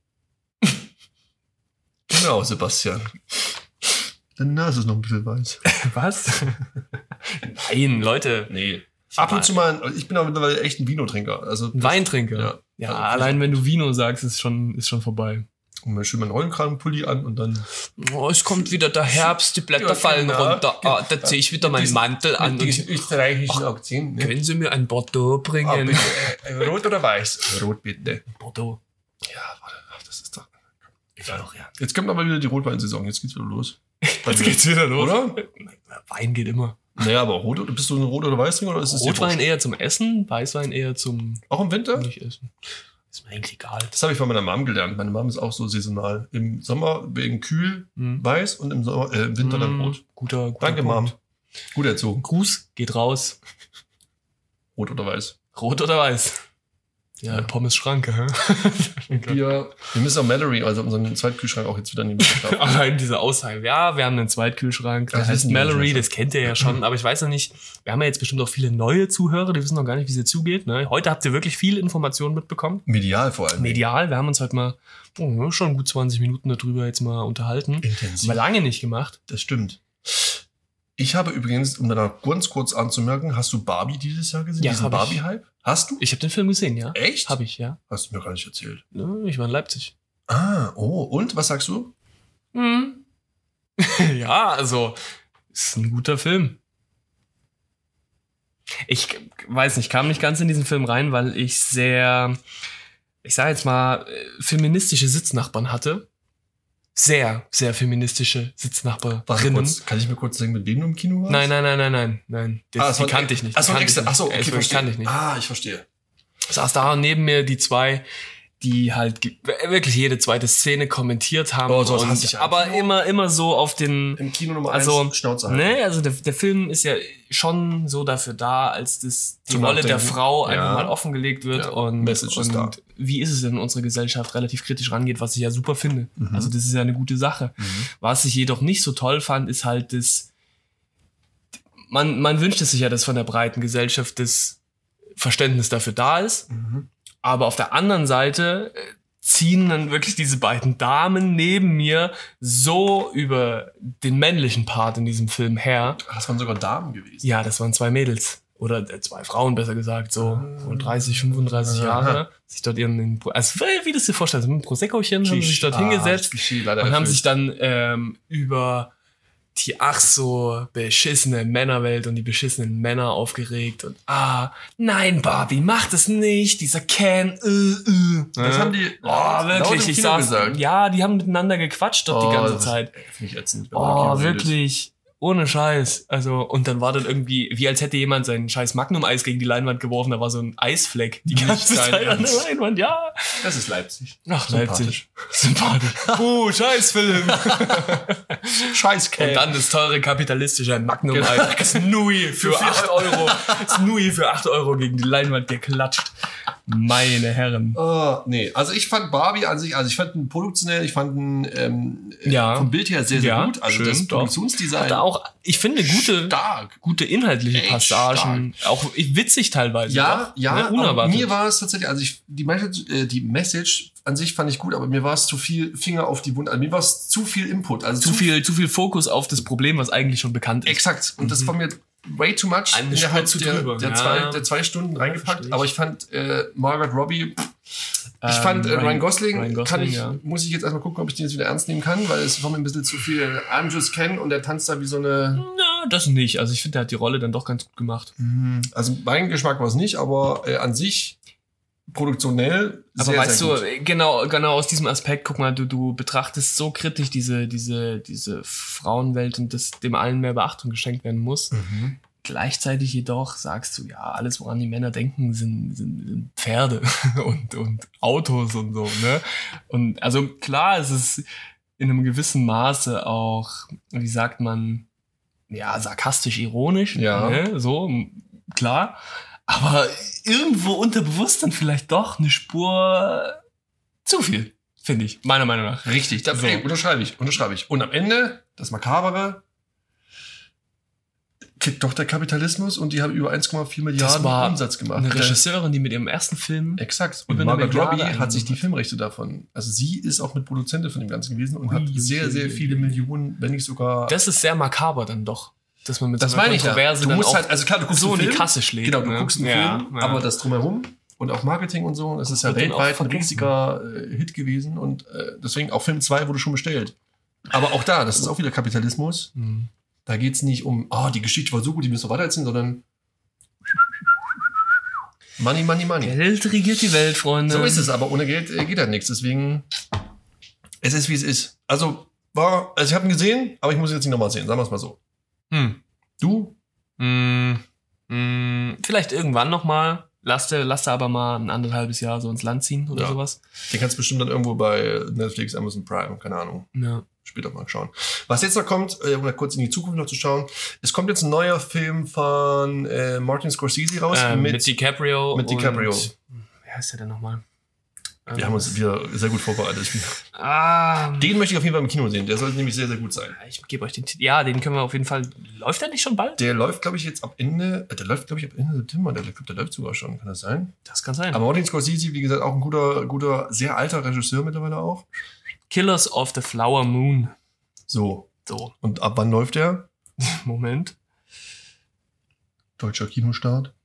Genau, Sebastian. Deine Nase ist noch ein bisschen weiß. Was? Nein, Leute. Nee. Ab und zu mal, ich bin aber mittlerweile echt ein Vinotrinker. Also Ein Weintrinker. Ja. Ja, Also, allein wenn du Vino sagst, ist schon, ist schon vorbei. Und mir schön meinen Rollenkragenpulli an und dann. Oh, es kommt wieder der Herbst, die Blätter Ja, fallen genau. runter. Ah, da ziehe ich wieder meinen diesen- Mantel an. Und österreichischen Akzent. Ne? können Sie mir ein Bordeaux bringen? Ah, bitte, äh, rot oder weiß? Rot bitte. Bordeaux. Ja, warte, ach, das ist doch. Doch, ja. Jetzt kommt aber wieder die Rotweinsaison. Jetzt geht's wieder los. Jetzt geht's wieder los. Oder? Wein geht immer. Naja, aber rot, oder bist du ein Rot- oder Weißtrinker oder ist es dir Rotwein wurscht? eher zum Essen, Weißwein eher zum Auch im Winter? nicht essen. Ist mir eigentlich egal. Das habe ich von meiner Mom gelernt. Meine Mom ist auch so saisonal. Im Sommer wegen kühl Hm. weiß und im, Sommer, äh, im Winter dann Mm, rot. Guter, guter Danke, Punkt. Mom. Gut erzogen. Gruß geht raus. Rot oder weiß. Rot oder weiß? Ja, Ja. Pommes Schranke, hä? Wir, wir müssen auch Mallory, also unseren Zweitkühlschrank, auch jetzt wieder nehmen. Allein diese Aussage. Ja, wir haben einen Zweitkühlschrank. Der Das heißt wissen die Mallory, nicht, das kennt ihr ja schon. Aber ich weiß noch nicht, wir haben ja jetzt bestimmt auch viele neue Zuhörer, die wissen noch gar nicht, wie es zugeht. Ne? Heute habt ihr wirklich viel Informationen mitbekommen. Medial vor allem. Medial, wir haben uns halt mal oh, schon gut zwanzig Minuten darüber jetzt mal unterhalten. Haben Intensiv. wir lange nicht gemacht. Das stimmt. Ich habe übrigens, um danach ganz kurz anzumerken, hast du Barbie dieses Jahr gesehen? Ja, Diesen hab ich. Barbie-Hype? Hast du? Ich habe den Film gesehen, ja. Echt? Habe ich, ja. Hast du mir gar nicht erzählt. Ne, Ich war in Leipzig. Ah, oh, und? Was sagst du? Hm. Ja, also, ist ein guter Film. Ich weiß nicht, kam nicht ganz in diesen Film rein, weil ich sehr, ich sage jetzt mal, äh, feministische Sitznachbarn hatte. Sehr, sehr feministische Warte Sitznachbarinnen. kurz, kann ich mir kurz sagen, mit wem du im Kino warst? Nein, nein, nein, nein, nein, nein. Die, Ah, es die war ein- kannte ich nicht. Ach die so, ein kannte ich extra. nicht. Ach so, okay, Es- die verstehe. kannte ich nicht. Ah, ich verstehe. Saß da neben mir die zwei, die halt ge- wirklich jede zweite Szene kommentiert haben. Oh, sowas und, hasse ich ja. aber immer, immer so auf den, Im Kino Nummer Also, eins, Schnauze halten. ne, also der, der Film ist ja schon so dafür da, als das die Zum Rolle der Nachdenken. Frau einfach Ja. mal offengelegt wird Ja. und, Message ist und da. wie ist es in unserer Gesellschaft relativ kritisch rangeht, was ich ja super finde. Mhm. Also das ist ja eine gute Sache. Mhm. Was ich jedoch nicht so toll fand, ist halt das, man, man wünscht es sich ja, dass von der breiten Gesellschaft das Verständnis dafür da ist. Mhm. Aber auf der anderen Seite äh, ziehen dann wirklich diese beiden Damen neben mir so über den männlichen Part in diesem Film her. Ach, das waren sogar Damen gewesen. Ja, das waren zwei Mädels. Oder äh, zwei Frauen, besser gesagt, so von dreißig, fünfunddreißig Aha. Jahre. Sich dort ihren, in, also wie du es dir vorstellst, mit einem Proseccochen haben sie sich dort Ah, hingesetzt das Klischee leider und haben erfüllt. sich dann ähm, über die ach so beschissene Männerwelt und die beschissenen Männer aufgeregt und ah, nein, Barbie, mach das nicht, dieser Ken, äh, äh. Das haben die Oh, laut im wirklich, ich Kino saß, gesagt. ja, die haben miteinander gequatscht dort Oh, die ganze das ist- Zeit. ey, Finde ich ätzend. wenn man im Oh, Kino redet. wirklich. Ohne Scheiß. Also, und dann war dann irgendwie, wie als hätte jemand sein scheiß Magnum-Eis gegen die Leinwand geworfen, da war so ein Eisfleck die Nicht ganze dein Zeit an der Ernst. Leinwand, ja. Das ist Leipzig. Ach, Sympathisch. Leipzig. Sympathisch. Uh, Scheißfilm. Scheiß Und Kerl. dann das teure kapitalistische Magnum-Eis. Snui für acht Euro. Snui für acht Euro gegen die Leinwand geklatscht. Meine Herren. Oh, nee, also ich fand Barbie an sich, also ich fand ihn produktionell, ich fand ihn ähm, Ja. vom Bild her sehr, sehr Ja, gut. Also schön, das doch. Produktionsdesign Hatte auch, ich finde, gute, stark. gute inhaltliche Echt Passagen. Auch witzig teilweise. Ja, doch, ja, ne? aber Unerwartet. mir war es tatsächlich, also ich, die Message, äh, die Message an sich fand ich gut, aber mir war es zu viel Finger auf die Wunde. Also mir war es zu viel Input. Also zu, zu viel, zu viel Fokus auf das Problem, was eigentlich schon bekannt ist. Exakt. Und mhm. das war mir way too much. Eine Innerhalb zu der, der, ja. zwei, der zwei Stunden reingepackt. Ich. Aber ich fand äh, Margaret Robbie... Ich ähm, fand äh, Ryan, Gosling, Ryan Gosling, kann ich, ja. muss ich jetzt erstmal gucken, ob ich den jetzt wieder ernst nehmen kann, weil es war mir ein bisschen zu viel I'm just Ken und der tanzt da wie so eine... Na, das nicht. Also ich finde, der hat die Rolle dann doch ganz gut gemacht. Also mein Geschmack war es nicht, aber äh, an sich produktionell aber sehr, weißt sehr du, gut. genau, genau aus diesem Aspekt, guck mal, du, du betrachtest so kritisch diese, diese, diese Frauenwelt und dass dem allen mehr Beachtung geschenkt werden muss. Mhm. Gleichzeitig jedoch sagst du, ja, alles, woran die Männer denken, sind, sind, sind Pferde und, und Autos und so, ne? Und also klar, es ist in einem gewissen Maße auch, wie sagt man, ja, sarkastisch, ironisch, ja. Ne? So, klar. Aber irgendwo unterbewusst dann vielleicht doch eine Spur zu viel, finde ich, meiner Meinung nach. Richtig, da, so. ey, unterschreibe ich, unterschreibe ich. Und am Ende, das Makabere, kickt doch der Kapitalismus und die haben über eins Komma vier Milliarden Umsatz gemacht. Eine Regisseurin, die mit ihrem ersten Film... Exakt. Und Margaret Robbie hat sich die Filmrechte davon... Also sie ist auch mit Produzentin von dem Ganzen gewesen und ui, hat sehr, sehr viele Millionen, wenn nicht sogar... Das ist sehr makaber dann doch. Dass man mit das so einer Kontroverse ja. dann auch halt, also klar, du guckst so in die Kasse schlägt. Genau, du ne? guckst einen ja, Film, ja. aber das Drumherum und auch Marketing und so, das ist ja weltweit ein riesiger äh, Hit gewesen und äh, deswegen auch Film zwei wurde schon bestellt. Aber auch da, das ist auch wieder Kapitalismus. Mhm. Da geht's nicht um, oh, die Geschichte war so gut, die müssen wir weitererzählen, sondern Money, Money, Money. Geld regiert die Welt, Freunde. So ist es, aber ohne Geld äh, geht halt nichts. Deswegen, es ist, wie es ist. Also, war, also ich habe ihn gesehen, aber ich muss ihn jetzt nicht nochmal sehen, sagen wir es mal so. Hm. Du? Hm. Hm. Vielleicht irgendwann nochmal. Lass dir, lass dir aber mal ein anderthalbes Jahr so ins Land ziehen oder ja. sowas. Den kannst du bestimmt dann irgendwo bei Netflix, Amazon Prime, keine Ahnung. Ja. Später mal schauen. Was jetzt noch kommt, äh, um da kurz in die Zukunft noch zu schauen, es kommt jetzt ein neuer Film von äh, Martin Scorsese raus. Ähm, mit, mit DiCaprio. Mit DiCaprio. Und, wie heißt der denn nochmal? Wir ähm, haben uns wieder sehr gut vorbereitet. Ah, den möchte ich auf jeden Fall im Kino sehen. Der sollte nämlich sehr, sehr gut sein. Ich gebe euch den Titel. Ja, den können wir auf jeden Fall... Läuft der nicht schon bald? Der läuft, glaube ich, jetzt ab Ende... Der läuft, glaube ich, ab Ende September. Der, der läuft sogar schon. Kann das sein? Das kann sein. Aber Martin Scorsese, wie gesagt, auch ein guter, guter, sehr alter Regisseur mittlerweile auch. Killers of the Flower Moon. So. So. Und ab wann läuft der? Moment. Deutscher Kinostart.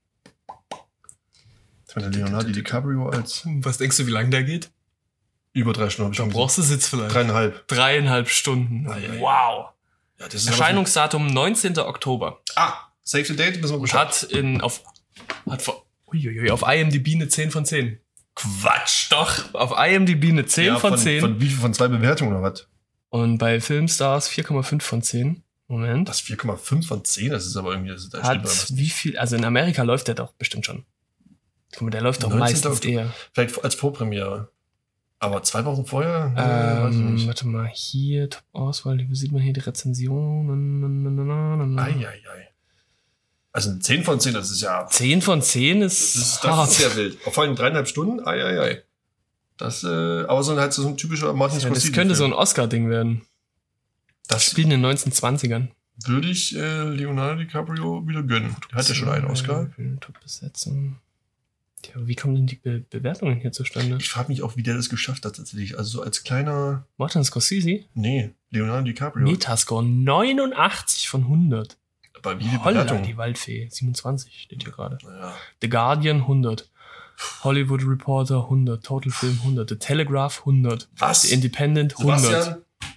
Das war der Leonardo DiCaprio als... Was denkst du, wie lange der geht? Über drei Stunden. Da brauchst du Sitz vielleicht. Dreieinhalb. Dreieinhalb Stunden. Ah, ja, ja. Wow. Ja, das ist Erscheinungsdatum neunzehnten Oktober. Ah, save the date, müssen wir Bescheid. Hat in... Auf, hat vor, uiuiui, auf IMDb eine zehn von zehn. Quatsch. Doch, auf IMDb eine zehn ja, von, von zehn. Von wie viel? Von zwei Bewertungen oder was? Und bei Filmstars vier Komma fünf von zehn. Moment. Das vier Komma fünf von zehn? Das ist aber irgendwie... Das, das hat stimmt wie viel... Also in Amerika läuft der doch bestimmt schon. Guck mal, der läuft doch meistens eher. Vielleicht als Vorpremiere. Aber zwei Wochen vorher? Ähm, weiß ich nicht. Warte mal, hier, Top-Auswahl, wie sieht man hier die Rezensionen? Eieiei. Also ein zehn von zehn, das ist ja... zehn von zehn ist... Das ist, das ist sehr wild. Vor allem dreieinhalb Stunden, eieiei. Das, äh, aber so ein, halt so ein typischer Martin Scorsese. Ja, das könnte so ein Oscar-Ding werden. Das spielt in den neunzehnhundertzwanzigern. Würde ich äh, Leonardo DiCaprio wieder gönnen. Der hat ja schon einen Oscar. Top-Besetzung. Ja, wie kommen denn die Be- Bewertungen hier zustande? Ich frage mich auch, wie der das geschafft hat tatsächlich. Also so als kleiner... Martin Scorsese? Nee, Leonardo DiCaprio. Metascore neunundachtzig von hundert. Aber wie die Holla, Bewertung? Die Waldfee, siebenundzwanzig steht hier gerade. Ja. The Guardian hundert. Hollywood Reporter hundert. Total Film hundert. The Telegraph hundert. Was? The Independent hundert. Sebastian?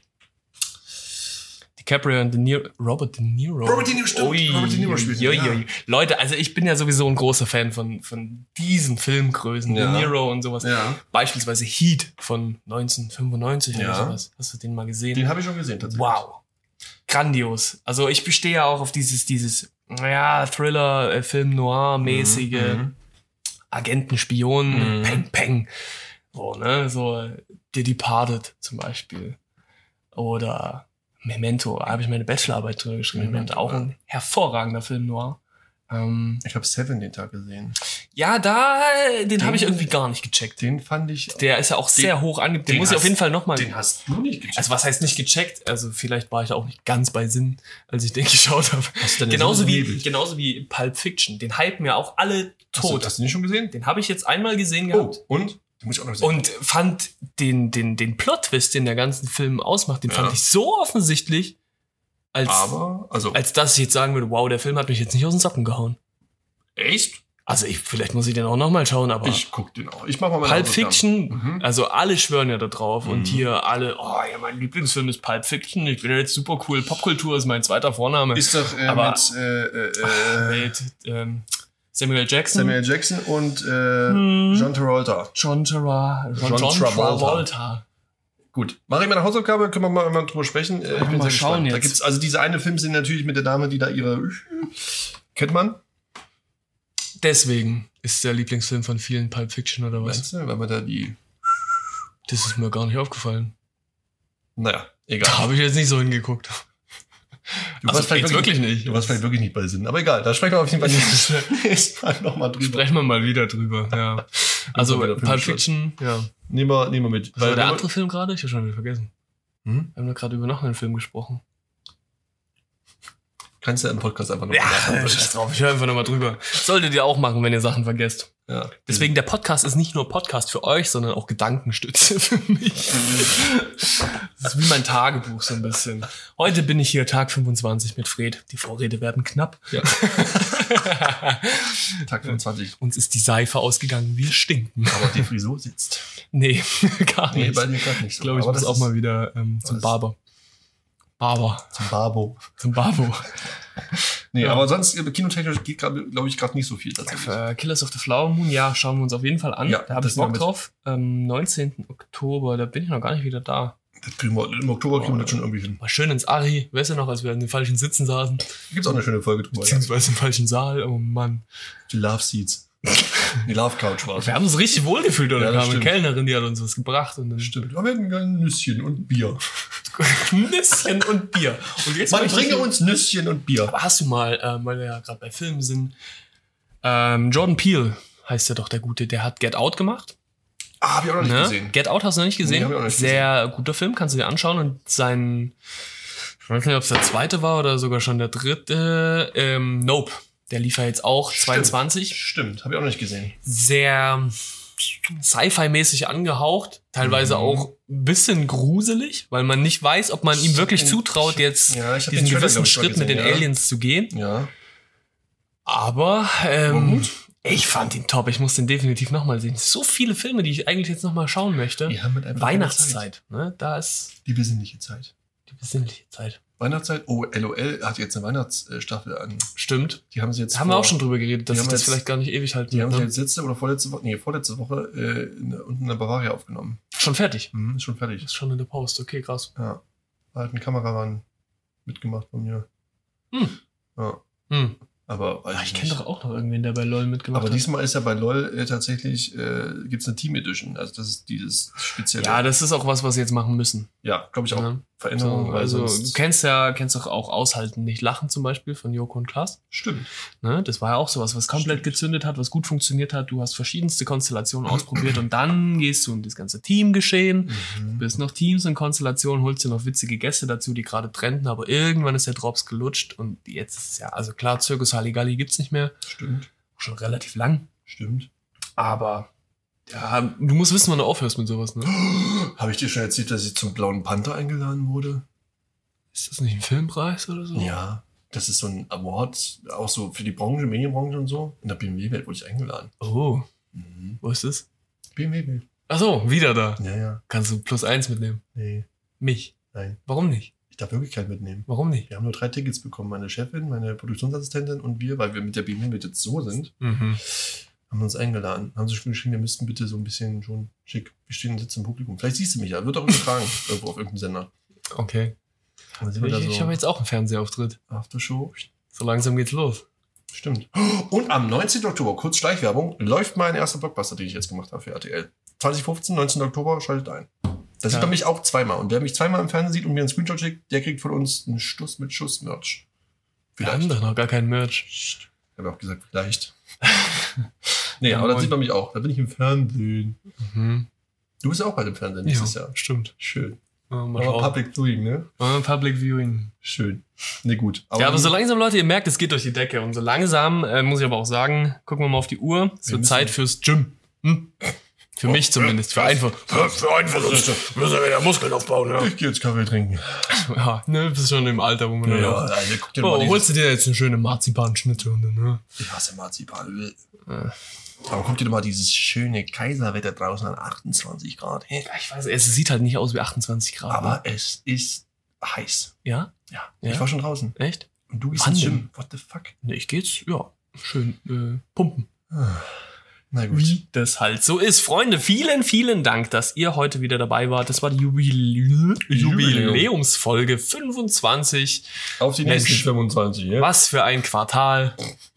DiCaprio und De Niro, Robert De Niro. Robert De Niro, stimmt. Ui, Robert De Niro spielt. Ui, ja. ui. Leute, also ich bin ja sowieso ein großer Fan von, von diesen Filmgrößen. Ja. De Niro und sowas. Ja. Beispielsweise Heat von neunzehnhundertfünfundneunzig Ja. oder sowas. Hast du den mal gesehen? Den habe ich schon gesehen tatsächlich. Wow. Grandios. Also ich bestehe ja auch auf dieses, dieses, ja, Thriller, äh, Film Noir-mäßige Mhm. Agenten, Spionen, Mhm. Peng, Peng. So, ne, so äh, The Departed zum Beispiel. Oder Memento, da habe ich meine Bachelorarbeit drüber geschrieben. Memento, auch ein hervorragender Film Noir. Ähm, Ich habe Seven den Tag gesehen. ja, da, den, Den- habe ich irgendwie gar nicht gecheckt. Den fand ich... Der ist ja auch sehr hoch ange... Den, muss ich hast- auf jeden Fall nochmal... Den hast du nicht gecheckt. Also was heißt nicht gecheckt? Also vielleicht war ich da auch nicht ganz bei Sinn, als ich den geschaut habe. Hast du denn Genauso so wie, genebelt? genauso wie Pulp Fiction. Den hypen ja auch alle Hast du, tot. hast du den schon gesehen? Den habe ich jetzt einmal gesehen Oh, gehabt. und? Den muss ich auch noch sehen. Und fand den, den, den Plot-Twist, den der ganzen Film ausmacht, den Ja. fand ich so offensichtlich, als, Aber, also, als dass ich jetzt sagen würde, wow, der Film hat mich jetzt nicht aus den Socken gehauen. echt? Also ich, vielleicht muss ich den auch nochmal schauen, aber Ich guck den auch. Ich mach mal meine Pulp Hausaufgaben. Fiction, Mhm. also alle schwören ja da drauf und Mhm. hier alle, oh ja, mein Lieblingsfilm ist Pulp Fiction, ich bin ja jetzt super cool, Popkultur ist mein zweiter Vorname. Ist doch äh, Aber- mit äh, äh, äh, Mit ähm, Samuel L. Jackson, Samuel Jackson und äh, Hm. John Travolta. John, Tra John, John John Travolta. Travolta. Gut, mache ich meine Hausaufgabe, können wir mal, mal drüber sprechen. Äh, ich bin mal sehr schauen gespannt. Da jetzt. gibt's also diese eine Filmszene natürlich mit der Dame, die da ihre kennt man? Deswegen ist der Lieblingsfilm von vielen Pulp Fiction oder was? Meinst du, weil man da die Das ist mir gar nicht aufgefallen. naja, Da egal. habe ich jetzt nicht so hingeguckt. Du Also warst vielleicht jetzt wirklich nicht. Du warst vielleicht wirklich nicht bei Sinn, aber egal, da sprechen wir auf jeden Fall nächstes, nächstes Mal nochmal drüber. Sprechen wir mal wieder drüber, ja. Also mal wieder Pulp Filmstart. Fiction, ja. Nehmen wir, nehmen wir mit. Was war der wenn andere Film gerade? Ich habe schon wieder vergessen. Hm? Wir haben doch gerade über noch einen Film gesprochen. Kannst du ja im Podcast einfach noch Ja, nachhören. scheiß drauf, ich höre einfach nochmal drüber. Solltet ihr auch machen, wenn ihr Sachen vergesst. Ja. Deswegen, der Podcast ist nicht nur Podcast für euch, sondern auch Gedankenstütze für mich. Das ist wie mein Tagebuch so ein bisschen. Heute bin ich hier, Tag fünfundzwanzig mit Fred. Die Vorräte werden knapp. Ja. Tag fünfundzwanzig. Uns ist die Seife ausgegangen, wir stinken. Aber die Frisur sitzt. Nee, gar Nee, nicht. bei dir gerade nicht so. Ich glaube, ich Aber muss das auch ist mal wieder ähm, zum das- Barber. Barber. zum Barbo. Zum Barbo. Nee, Ja. aber sonst äh, kinotechnisch geht gerade, glaube ich, gerade nicht so viel tatsächlich. Äh, Killers of the Flower Moon, ja, schauen wir uns auf jeden Fall an. Ja, da habe das ich Bock nehmen wir mit. drauf. Am neunzehnten Oktober, da bin ich noch gar nicht wieder da. Das kriegen wir, Im Oktober kriegen wir das schon irgendwie hin. Mal schön ins Ari, weißt du noch, als wir in den falschen Sitzen saßen, Da gibt's auch eine schöne Folge drüber. Ja. beziehungsweise im falschen Saal, oh Mann. Die Love Seats. Die Love Couch war's. Wir haben uns richtig wohlgefühlt, oder? Ja, Da das kam eine stimmt. Kellnerin, die hat uns was gebracht und dann Stimmt. Aber wir hätten gerne Nüsschen und Bier. Nüsschen und Bier. Und jetzt Man möchte bringe ich- uns Nüsschen und Bier. Aber hast du mal, ähm, weil wir ja gerade bei Filmen sind, ähm, Jordan Peele heißt ja doch der Gute, der hat Get Out gemacht. Ah, hab ich auch noch nicht Ne? gesehen. Get Out hast du noch nicht gesehen? Nee, hab ich auch nicht Sehr guter Film, kannst du dir anschauen. Und sein, ich weiß nicht, ob es der zweite war oder sogar schon der dritte, ähm, Nope. Der lief ja jetzt auch Stimmt. zweiundzwanzig. Stimmt, habe ich auch noch nicht gesehen. Sehr Sci-Fi-mäßig angehaucht. Teilweise Mhm. auch ein bisschen gruselig, weil man nicht weiß, ob man ihm wirklich zutraut, jetzt Ja, ich hab diesen den Trailer, gewissen glaub ich, mal Schritt mit den gesehen, ja. Aliens zu gehen. Ja. Aber War ähm, gut. ich fand ihn top. Ich muss den definitiv nochmal sehen. So viele Filme, die ich eigentlich jetzt nochmal schauen möchte. Die haben mit einfach keine Zeit. Weihnachtszeit, ne? Da ist Die besinnliche Zeit. die besinnliche Zeit. Weihnachtszeit? Oh, LOL hat jetzt eine Weihnachtsstaffel an. Stimmt. Die haben sie jetzt Da haben wir vor- auch schon drüber geredet, dass Die ich haben das jetzt- vielleicht gar nicht ewig halten Die haben wird, sie ne? jetzt letzte oder vorletzte Woche, nee, vorletzte Woche äh, in, unten in der Bavaria aufgenommen. Schon fertig. Mhm, ist schon fertig. Ist schon in der Post. Okay, krass. Ja. Da hat ein Kameramann mitgemacht von mir. Hm. Ja. Hm. Aber weiß Ah, ich ich kenne nicht. doch auch noch irgendwen, der bei LOL mitgemacht Aber hat. diesmal ist ja bei LOL äh, tatsächlich, äh, gibt's eine Team Edition. Also das ist dieses spezielle. Ja, das ist auch was, was sie jetzt machen müssen. ja glaube ich auch. Ne? Veränderung. So, weil also du sonst- kennst ja, kennst doch auch Aushalten, nicht lachen zum Beispiel von Joko und Klaas. Stimmt. Ne? Das war ja auch sowas, was komplett Stimmt. gezündet hat, was gut funktioniert hat. Du hast verschiedenste Konstellationen ausprobiert und dann gehst du in das ganze Teamgeschehen, Mhm. bist noch Teams und Konstellationen, holst dir noch witzige Gäste dazu, die gerade trenden, aber irgendwann ist der Drops gelutscht und jetzt ist es ja, also klar, Zirkus Halligalli gibt's nicht mehr, Stimmt. schon relativ lang, Stimmt. aber ja, du musst wissen, wann du aufhörst mit sowas, ne? Habe ich dir schon erzählt, dass ich zum Blauen Panther eingeladen wurde? Ist das nicht ein Filmpreis oder so? Ja. Das ist so ein Award, auch so für die Branche, Medienbranche und so. In der B M W-Welt wurde ich eingeladen. Oh, Mhm. wo ist das? B M W-Welt. Ach so, wieder da. Ja, ja. Kannst du plus eins mitnehmen? Nee, Mich. nein. Warum nicht? Ich darf wirklich keinen mitnehmen. Warum nicht? Wir haben nur drei Tickets bekommen. Meine Chefin, meine Produktionsassistentin und wir, weil wir mit der B M W-Welt jetzt so sind, Mhm. haben uns eingeladen. Haben sie schon geschrieben, wir müssten bitte so ein bisschen schon schick. Wir stehen jetzt im Publikum. Vielleicht siehst du mich ja. Wird auch übertragen. Irgendwo auf irgendeinem Sender. Okay. Und dann sind wir Ich, da ich so habe jetzt auch einen Fernsehauftritt. Aftershow. So langsam geht's los. Stimmt. Und am neunzehnten Oktober, kurz Schleichwerbung, läuft mein erster Blockbuster, den ich jetzt gemacht habe für R T L. zwanzig fünfzehn, neunzehnten Oktober, schaltet ein. Da sieht Ja. man mich auch zweimal. Und wer mich zweimal im Fernsehen sieht und mir einen Screenshot schickt, der kriegt von uns einen Stuss mit Schuss-Merch. Wir haben Vielleicht. doch noch gar keinen Merch. Ich habe auch gesagt, vielleicht. nee, Ja, aber da moin. sieht man mich auch. Da bin ich im Fernsehen. Mhm. Du bist ja auch bald im Fernsehen nächstes Ja, Jahr. stimmt. Schön. Ja, mal Aber schauen. Public Viewing, ne? Ja, Public Viewing. Schön. Nee, gut. ja, aber so langsam, Leute, ihr merkt, es geht durch die Decke. Und so langsam, äh, muss ich aber auch sagen, gucken wir mal auf die Uhr. Es Wir wird müssen- Zeit fürs Gym. Hm? Für mich zumindest. Für einfach. Für, für einfach. Müssen wir wieder Muskeln aufbauen, ja. Ich geh jetzt Kaffee trinken. Ja, ne, bist schon im Alter, wo man. Ja, ja, ja. Also, guck dir oh, mal holst du dir jetzt eine schöne Marzipanschnitte und ne? Ich hasse Marzipan. Ja. Aber guck dir doch mal dieses schöne Kaiserwetter draußen an, achtundzwanzig Grad. Hä? Ich weiß, es sieht halt nicht aus wie achtundzwanzig Grad. Aber ne? es ist heiß. Ja? Ja. Ja? Ich war schon draußen. Echt? Und du gehst Wann ins denn? Gym. What the fuck? Ne, ich geh jetzt, ja, schön äh, pumpen. Na gut. Wie das halt so ist. Freunde, vielen, vielen Dank, dass ihr heute wieder dabei wart. Das war die Jubilä Jubiläumsfolge fünfundzwanzig. Auf die Mensch, nächsten fünfundzwanzig, ja? Was für ein Quartal,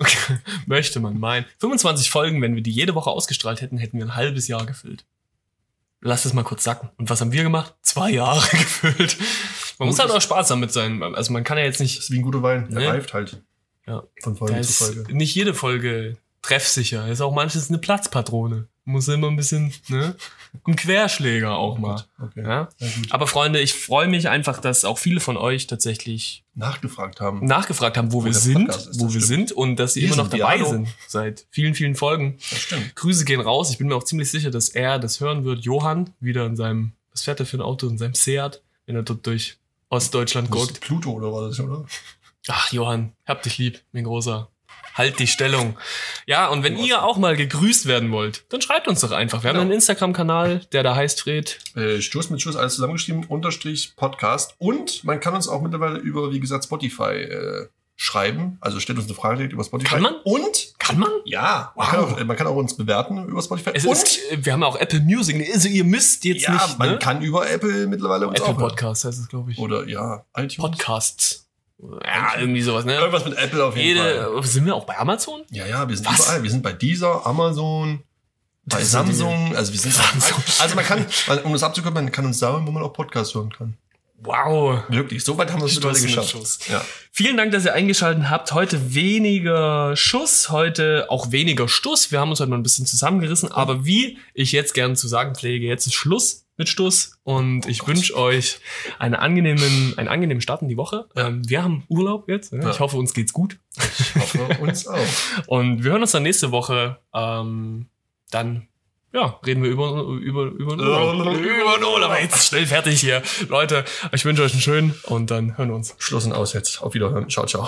möchte man meinen. fünfundzwanzig Folgen, wenn wir die jede Woche ausgestrahlt hätten, hätten wir ein halbes Jahr gefüllt. Lass das mal kurz sacken. Und was haben wir gemacht? Zwei Jahre gefüllt. Man muss halt auch Spaß damit sein. Also man kann ja jetzt nicht... Das ist wie ein guter Wein. Der Ne? reift halt. Ja. Von Folge Da zu ist Folge. nicht jede Folge treffsicher. Ist auch manches eine Platzpatrone. Muss immer ein bisschen, ne? Ein Querschläger auch mal. Okay. Ja? Na gut. Aber Freunde, ich freue mich einfach, dass auch viele von euch tatsächlich Nachgefragt haben. nachgefragt haben, wo, wir der sind, Podcast ist, wo das wir stimmt. sind und dass sie Wir immer noch sind dabei Dialog. sind. Seit vielen, vielen Folgen. Das stimmt. Grüße gehen raus. Ich bin mir auch ziemlich sicher, dass er das hören wird. Johann, wieder in seinem, was fährt er für ein Auto? In seinem Seat, wenn er dort durch Ostdeutschland Das guckt. ist Pluto oder war das, oder? Ach, Johann, hab dich lieb, mein Großer. Halt die Stellung. Ja, und wenn ihr auch mal gegrüßt werden wollt, dann schreibt uns doch einfach. Wir haben Genau. einen Instagram-Kanal, der da heißt Fred. Äh, Stoß mit Schuss, alles zusammengeschrieben, Unterstrich Podcast. Und man kann uns auch mittlerweile über, wie gesagt, Spotify äh, schreiben. Also stellt uns eine Frage direkt über Spotify. Kann man? Und? Kann man? Ja. Man, Wow. kann auch, man kann auch uns bewerten über Spotify. Es und? ist, wir haben ja auch Apple Music. Also ihr müsst jetzt ja, nicht, man ne? kann über Apple mittlerweile uns Apple auch hören. Podcast heißt es, glaube ich. Oder ja, iTunes. Podcasts. Ja, irgendwie sowas, ne? Irgendwas mit Apple auf jeden Fall. Jede, sind wir auch bei Amazon? Ja, ja, wir sind Was? überall. Wir sind bei Deezer, Amazon, bei Das sind Samsung. Also wir sind Samsung. Also man kann, man, um das abzukommen, man kann uns sagen, wo man auch Podcasts hören kann. Wow. Wirklich, so weit haben wir es mittlerweile Stoß mit geschafft. Schuss. Ja. Vielen Dank, dass ihr eingeschaltet habt. Heute weniger Schuss, heute auch weniger Stuss. Wir haben uns heute mal ein bisschen zusammengerissen. Aber wie ich jetzt gerne zu sagen pflege, jetzt ist Schluss mit Stuss. Und ich wünsche euch einen angenehmen, einen angenehmen Start in die Woche. Ähm, wir haben Urlaub jetzt. Ne? Ja. Ich hoffe, uns geht's gut. Ich hoffe, uns auch. Und wir hören uns dann nächste Woche. Ähm, dann ja, reden wir über, über, über, den Urlaub. über den Urlaub. Aber jetzt schnell fertig hier. Leute, ich wünsche euch einen schönen und dann hören wir uns. Schluss und aus jetzt. Auf Wiederhören. Ciao, ciao.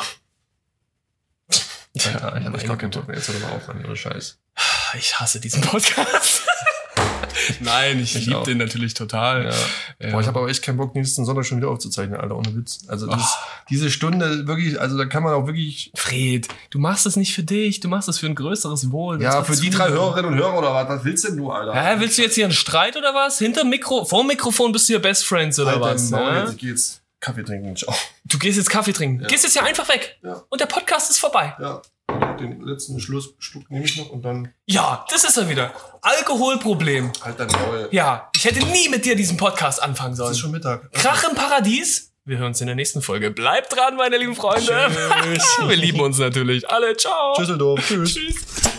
Ja, Alter, ich hab meine gar keinen Güte. Bock mehr. Jetzt hör doch mal auf, Mann. Ohne Scheiß. Ich hasse diesen Podcast. Nein, ich, Ich liebe auch. den natürlich total. Ja. Ja. Boah, ich habe aber echt keinen Bock, nächsten Sonntag schon wieder aufzuzeichnen, Alter, ohne Witz. Also das, Ach. diese Stunde wirklich, also da kann man auch wirklich... Fred, du machst es nicht für dich, du machst es für ein größeres Wohl. Ja, Das für war die zu- drei Hörerinnen und Hörer oder was? Was willst denn du, Alter? Hä, willst du jetzt hier einen Streit oder was? Hinter Mikro, vor dem Mikrofon bist du ja Best Friends oder Halt was? dein Maul, Ne? jetzt, ich geh jetzt Kaffee trinken. Ciao. Du gehst jetzt Kaffee trinken. Ja. Gehst jetzt hier einfach weg. Ja. Und der Podcast ist vorbei. Ja, den letzten Schlussstück nehme ich noch und dann Ja, das ist er wieder. Alkoholproblem. halt dein Maul. Ja, ich hätte nie mit dir diesen Podcast anfangen Es sollen. ist schon Mittag. Krach im Paradies. Wir hören uns in der nächsten Folge. Bleibt dran, meine lieben Freunde. Tschüss. Wir lieben uns natürlich alle. Ciao. Tschüsseldorf. Tschüss. Tschüss.